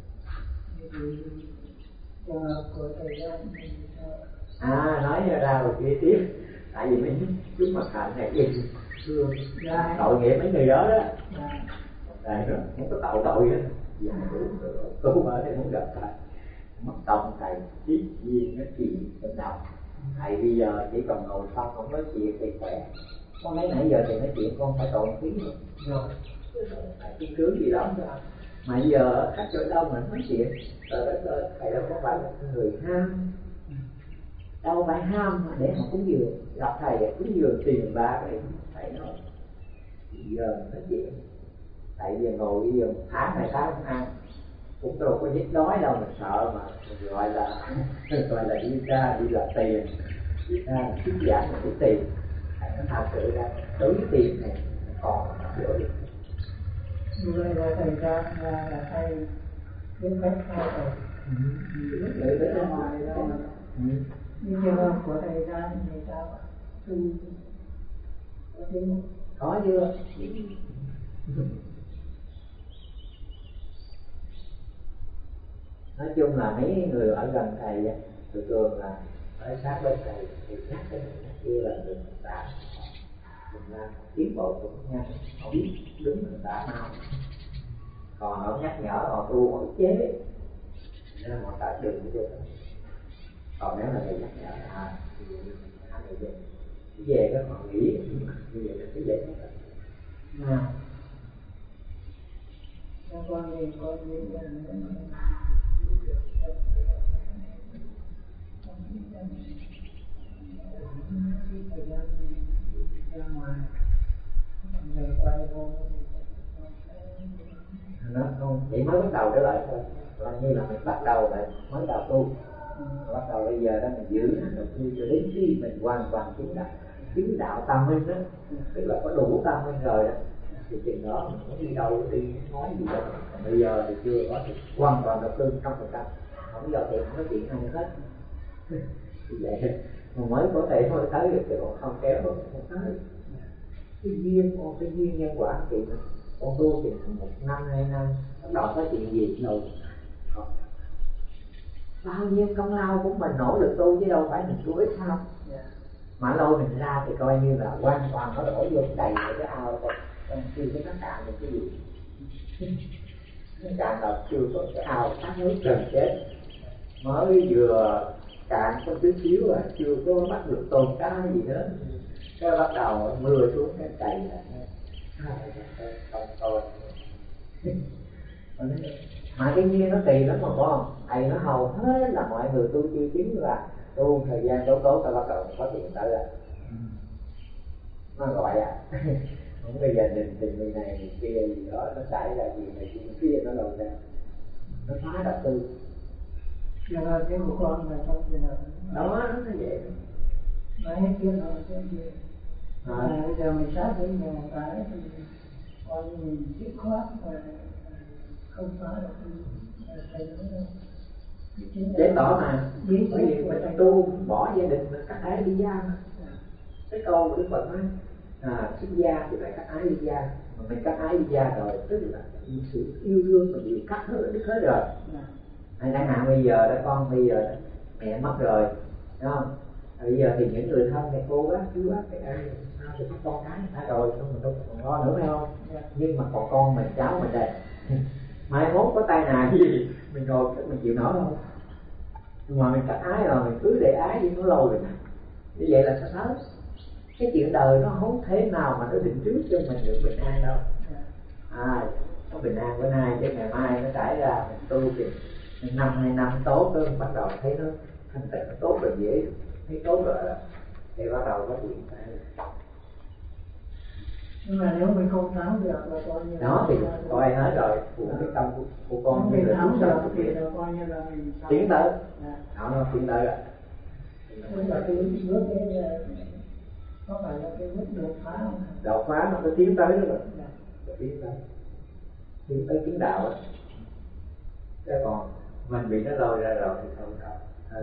cho của thầy ra thì sao? À nói ra rồi kia tiếp, tại vì mấy chúng mặt hạnh này gì thương tội nghiệp mấy người đó đó, tại đó không có tạo tội hết, giờ tu mà thầy muốn gặp thầy mất tâm thầy tiếp viên cái chuyện trong đầu thầy bây giờ chỉ cần ngồi xong không nói chuyện thì khỏe. Con thấy nãy giờ thì nói chuyện con phải tội phí rồi phải chứng cứ gì đó mà bây giờ khách chỗ đâu mà nói chuyện rồi đó thầy đâu có phải là người ham, đâu phải ham mà để họ cúng dường. Gặp thầy cúng dường tiền bạc này thầy nói giờ nói chuyện tại giờ ngồi bây giờ tháng này tháng không ăn cũng đâu có biết đói đâu mà sợ mà gọi là gọi là đi ra đi là tiền đi ra thuyết giảng là cái tiền thầy nó thật sự ra đối với tiền này còn chỗ đi. Như vậy là thầy ra là thầy biết cách sao rồi Người tới ra ngoài đó mà như trường hợp của thầy ra thì sao? Tu có tiếng có chưa? Nói chung là mấy người ở gần thầy thường thường là ở sát bên thầy thì nhắc cái này nhắc kia là được tạ, mình ra tiến bộ cũng nhanh, họ biết đúng mình tạ nào, còn họ nhắc nhở họ tu họ chế nên họ tạ đường chưa. Còn nếu là thầy nhắc nhở à thì hãy về về cái họ nghĩ như vậy là cái dễ nhất nào nó con thì con nghĩ là thời gian ra ngoài rồi quay vô nó không chỉ mới bắt đầu trở lại thôi, là như là mình bắt đầu lại mới đầu tu, bắt đầu bây giờ đó mình giữ hành động tu cho đến khi mình hoàn toàn chứng đạo chứng đạo tâm minh đó, tức là có đủ tâm minh rồi đó thì chừng đó mình muốn đi đâu đi nói gì đâu. Bây giờ thì chưa có thì hoàn toàn độc cương trăm phần trăm không giờ thì không có chuyện hay hết. Thì vậy mà mới có thể thôi tới được thì còn không kéo không tới cái duyên con cái duyên nhân quả thì con tu thì một năm hai năm bắt đầu có chuyện gì đâu bao nhiêu công lao của mình nỗ lực tu chứ đâu phải mình tu ít sao. mà lôi mình ra thì coi như là hoàn toàn nó đổ vô đầy cái ao rồi, còn chưa có nó cạn được cái gì. Nó cạn là chưa có cái ao thác nước gần chết, mới vừa cạn có chút xíu rồi, chưa có bắt được tôm cá gì hết, cái bắt đầu mưa xuống cái đầy là không thôi. Mà cái nhiên nó kỳ lắm mà con, thầy nó hầu hết là mọi người tu chưa chính là tu thời gian tốt tốt ta bắt đầu có tiền tới rồi. Nó gọi à không bây giờ đình tình người này người kia gì đó nó xảy ra gì này chuyện kia nó lòi ra, nó phá đầu tư. Giờ là cái của con là con gì nào đó nó vậy đó. nói hết kia rồi cái gì à, bây giờ mình sát với nhiều cái thì con mình dứt khoát và không phá được thầy nói đâu. Để tỏ mà bởi vì mình tu bỏ gia đình mình cắt ái ly gia, cái câu của Đức Phật nói à, xuất gia thì phải cắt ái ly gia, mà mình cắt ái ly gia rồi tức là sự yêu thương mình bị cắt hết đứt hết rồi. Hay chẳng hạn bây giờ đó con bây giờ đó, mẹ mất rồi đúng không? Bây giờ thì những người thân này cô á chú á phải ăn sao thì có con cái người ta rồi xong mình đâu còn lo nữa phải không? Nhưng mà còn con mình cháu mình đây mai mốt có tai nạn gì mình ngồi mình chịu nổi không? Mà mình cắt ái rồi mình cứ để ái đi nó lâu rồi nè, như vậy là sao hết? Cái chuyện đời nó không thể nào mà nó định trước cho mình được bình an đâu. À, có bình an bữa nay chứ ngày mai nó trải ra mình tu thì năm hai năm tốt rồi bắt đầu thấy nó thanh tịnh nó tốt rồi dễ thấy tốt rồi thì bắt đầu có chuyện phải. Nhưng mà nếu mình không thắng được là coi như đó thì coi hết rồi của cái tâm của, của con mình thắng được thì là coi như là mình tiến tới đó nó tiến tới rồi. Nhưng mà cái bước ấy là có phải là cái bước đột phá không? Đột phá nó có tiến tới đó rồi. Tiến tới tiến tới kiến đạo á, chứ còn mình bị nó lôi ra rồi thì không đâu hơn.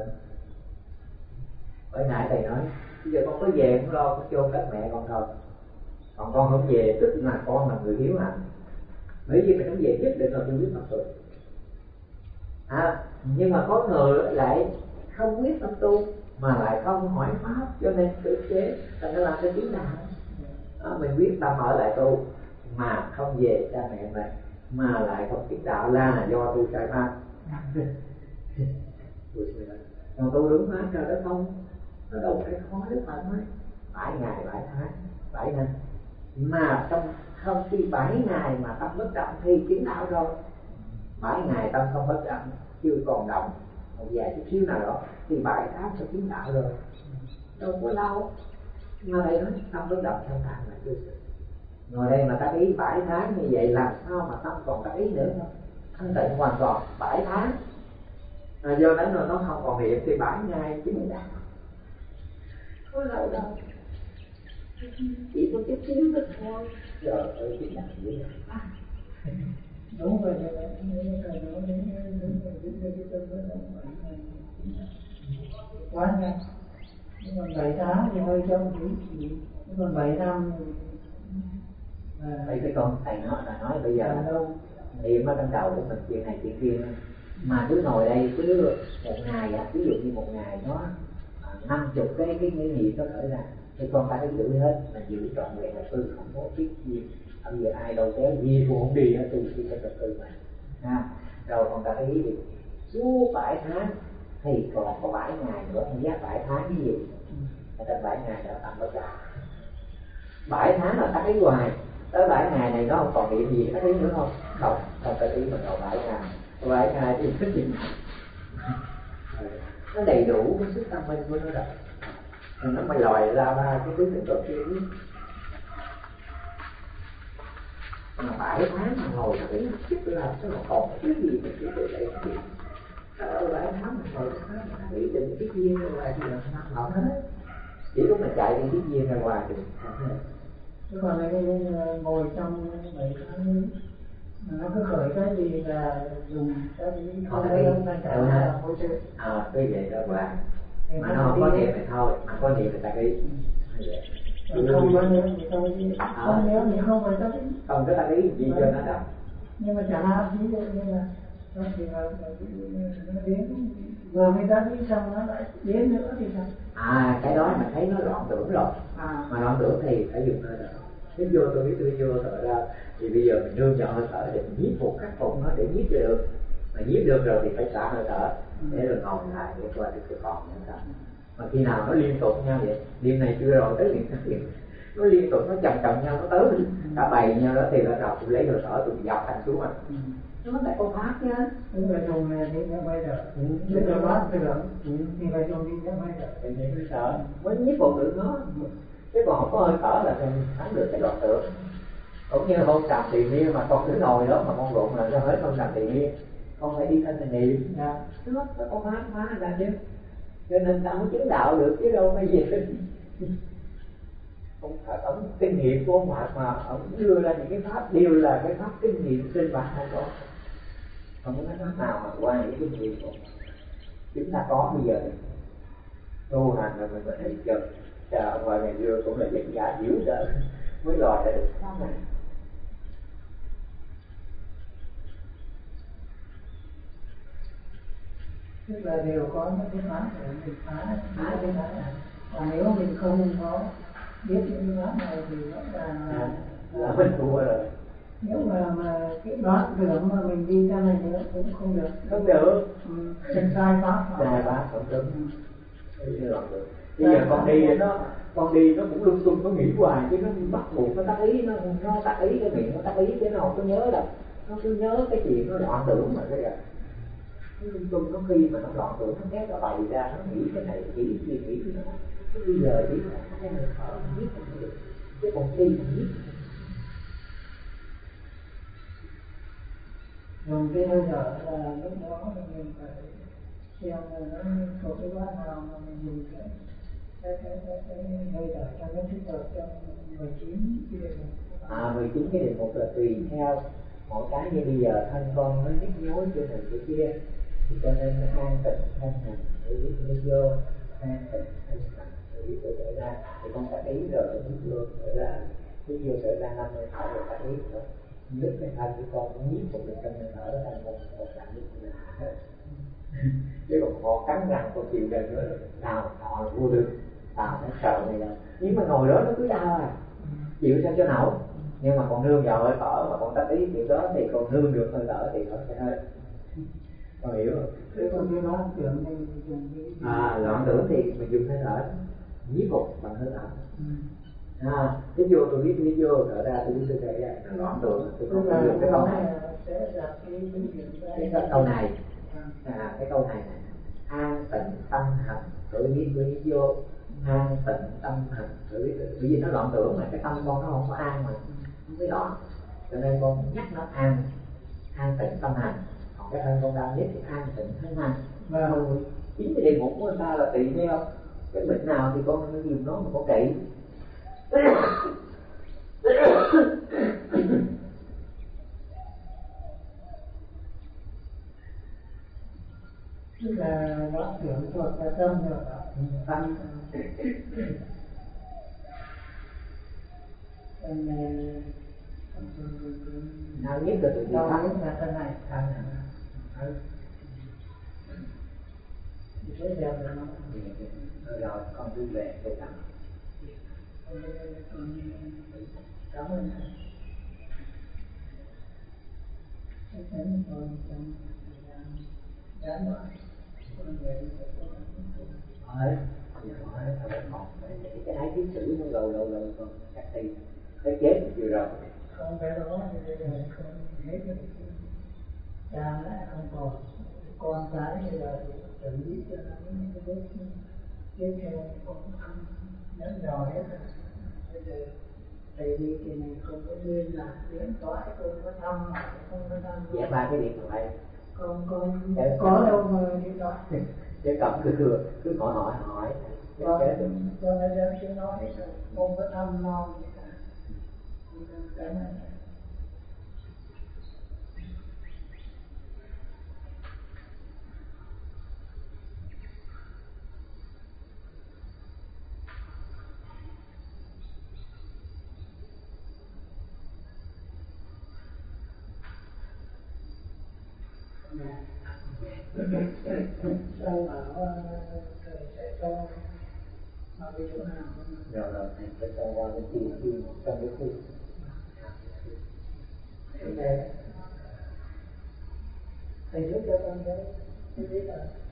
Bởi nãy thầy nói bây giờ con có về cũng lo con chôn các mẹ con thôi, còn con không về tức là con là người hiếu hạnh, bởi vì mình không về nhất định là tôi biết mặt rồi. À, nhưng mà có người lại không biết tâm tu mà lại không hỏi pháp cho nên tự chế thành nó làm cho tiếng đạo. À, mình biết tâm ở lại tu mà không về cha mẹ mình mà lại không biết đạo là do tu sai pháp. Còn tu đúng pháp trời đất không, nó đâu phải khó đến mà nói bảy ngày bảy tháng bảy năm mà trong không khi bảy ngày mà tâm bất động thì chứng đạo rồi. Bảy ngày tâm không bất động chưa còn động một vài chút xíu nào đó thì bảy tháng sẽ chứng đạo rồi, đâu có lâu. Mà đây nói tâm bất động theo tháng là chưa được. Ngồi đây mà tác ý bảy tháng như vậy làm sao mà tâm còn tác ý nữa không? Thanh tịnh hoàn toàn bảy tháng. À, do đó rồi nó không còn niệm thì bảy ngày chứng đạo. Có lâu đâu, chỉ có chút xíu ít thôi. Rồi ơi chứng đạo vậy à. Đúng rồi, nếu cái đó đến đến đến đến cái tâm đó bảy ngày quá nhanh. Nhưng mà bảy tháng thì hơi trong tí, nhưng mà bảy năm vậy cái con thầy nói là nói bây giờ niệm ở trong đầu của mình chuyện này chuyện kia mà cứ ngồi đây cứ một ngày á, ví dụ như một ngày nó năm chục cái cái cái niệm nó khởi ra thì con ta phải giữ hết, mình giữ trọn vẹn là tư không có biết gì. Bây giờ ai đâu kéo gì cũng không đi á, tu khi cái trật tự mà à, rồi còn ta thấy ý gì suốt bảy tháng thì còn có bảy ngày nữa, mình giác bảy tháng cái gì ở trong bảy ngày đó tầm bất cả bảy tháng là ta thấy hoài, tới bảy ngày này nó không còn niệm gì ta thấy nữa không? Không, không ta ý mình đầu bảy ngày bảy ngày thì thích gì nó đầy đủ cái sức tâm minh của nó rồi, rồi nó mới lòi ra ba cái thứ tự tốt kia. Mà bảy tháng mà ngồi nó ý chứ là sao mà còn cái gì mà chỉ để đây cái gì đâu bảy tháng mà ngồi nó nghĩ định cái duyên ra ngoài thì làm sao nổi hết, chỉ có mình chạy đi cái duyên ra ngoài được. Chứ còn cái ngồi trong bảy tháng nó cứ khởi cái gì là dùng cái gì không thấy không phải trả là hỗ trợ. À, cứ vậy đó bạn. Mà nó không có niệm thì thôi, mà có niệm thì ta ý. Không có niệm thì thôi, không nhớ thì không phải ta ý. Không có ta ý gì cho nó đọc. Nhưng mà chẳng hạn ví dụ như là nó thì là nó đến vừa mới đã đi xong nó lại đến nữa thì sao? À cái đó mình thấy nó loạn tưởng rồi. À. Mà loạn tưởng thì phải dùng hơi thở. Nếu vô tôi biết tôi vô thở ra thì bây giờ mình nương vào hơi thở để mình nhiếp một khắc phục nó để nhiếp được. Mà nhiếp được rồi thì phải xả hơi thở để rồi ngồi lại để qua được cái còn nữa. Mà khi nào nó liên tục nhau vậy, đêm này chưa rồi tới liền liền nó liên tục nó chồng chồng nhau nó tới cả bầy nhau đó thì bắt đầu tôi lấy hơi thở tôi dọc thành xuống à. Nó tại con phát chứ. Những người dùng này thì nó bây giờ những người bác thì lượng thì phải dùng đi nó bây giờ thì những hơi thở mới nhiếp một được nó. Chứ còn không có hơi thở là mình thắng được cái đoạn tưởng. Cũng như hôm trạm tiền niên mà con cứ ngồi đó mà con rụng là cho hết hôm trạm tiền niên con phải đi thanh thành niệm nha, nó có phá phá ra chứ, cho nên ta mới chứng đạo được chứ đâu phải gì. Ông ông kinh nghiệm của ông Mạc mà ông đưa ra những cái pháp đều là cái pháp kinh nghiệm trên bản thân con, không có nói pháp nào mà qua những kinh nghiệm của chúng ta có bây giờ tu hành là mình phải thấy chừng trời ngoài ngày xưa cũng là vất vả dữ dội mới lòi ra được pháp này. Tức là đều có những cái pháp để mình phá phá cái pháp này, và nếu mình không có biết những cái pháp này thì nó là à, là mình thua rồi. Nếu mà mà cái đoạn tưởng mà mình đi ra này nữa cũng không được, không được, ừ, sai pháp sai pháp không đúng. Bây giờ con đi nó con đi nó cũng lung tung, nó nghĩ hoài chứ nó bắt buộc nó tác ý, nó nó tác ý cái miệng nó tác ý chứ nó không có nhớ đâu, nó cứ nhớ cái chuyện nó loạn tưởng mà cái rồi nó lung tung. Nó khi mà nó loạn tưởng nó kéo nó bày ra, nó nghĩ cái này nghĩ cái nghĩ cái đó, bây giờ chỉ là cái này thở biết không được chứ còn đi mà biết dùng cái hơi thở là lúc đó mình phải xem là nó thuộc cái pháp nào mà mình dùng cái cái cái cái, cái hơi thở cho nó thích hợp cho mười chín cái đề mục. À mười chín cái đề mục là tùy theo mỗi cái, như bây giờ thân con nó nhức nhối trên này cái kia thì cho nên nó an tịnh thân hành để biết nó vô an tịnh thân hành để biết tự trở ra thì con ta ý rồi nó biết vô trở ra, biết vô trở ra năm mươi thở rồi ta ý rồi nước cái thân của con cũng nhiếp một lần trong hơi thở đó thành một một dạng nước là chứ còn họ cắn răng con chịu đựng nữa nào họ là vô được nào nó sợ này đâu, nhưng mà ngồi đó nó cứ đau à chịu sao cho nổi. Nhưng mà còn nương vào hơi thở mà con tập ý kiểu đó thì còn nương được hơi thở thì nó sẽ hơi con hiểu không? Thế còn cái loạn tưởng thì mình dùng cái à loạn tưởng thì mình dùng hơi thở nhiếp phục bằng hơi thở. ừ. À cái vô tôi biết cái vô thở ra tôi biết tôi thở ra loạn tưởng thì con phải dùng cái câu này sẽ đặt cái cái, cái câu này à cái câu này này an tịnh tâm hành tự biết tôi biết vô an tịnh tâm hành tự biết bởi vì nó loạn tưởng mà cái tâm con nó không có an mà không biết loạn, cho nên con nhắc nó an an tịnh tâm hành. Còn cái thân con đau nhất thì an tịnh thân hành. Và chính cái đề mục của người ta là tùy theo cái bệnh nào thì con nó dùng nó mà con trị. tức là loạn tưởng thuộc là tâm rồi Tâm đau nhất là tự đau nhiên nhất là thân này thân này thì thế giờ là nó rồi con vui vẻ về tâm. cảm ơn thầy. Chắc chắn rồi trong thời gian ngắn lại con về Hỏi thì hỏi thầy còn cái ái kiến xử nó lâu lâu lâu còn chắc thì cái chết vừa rồi không cái đó thì bây giờ không hết được, cha mẹ không còn, con cái bây giờ thì xử lý cho nó những cái bước tiếp theo không ăn nhẫn nhò hết rồi. Bây giờ thầy đi thì mình không có liên lạc điện thoại, không có thăm, không có thăm. vẽ ba cái điện thoại Không con có đâu mà điện thoại chứ cầm cứ cứ cứ hỏi hỏi hỏi con con đã đem tiếng nói rồi không có thăm lo gì cả. Cái này Sao bảo thầy sẽ cho vào cái chỗ nào không? Rồi rồi thầy sẽ cho qua cái tiền kia trong cái khu. Thầy giúp cho con cái cái biết là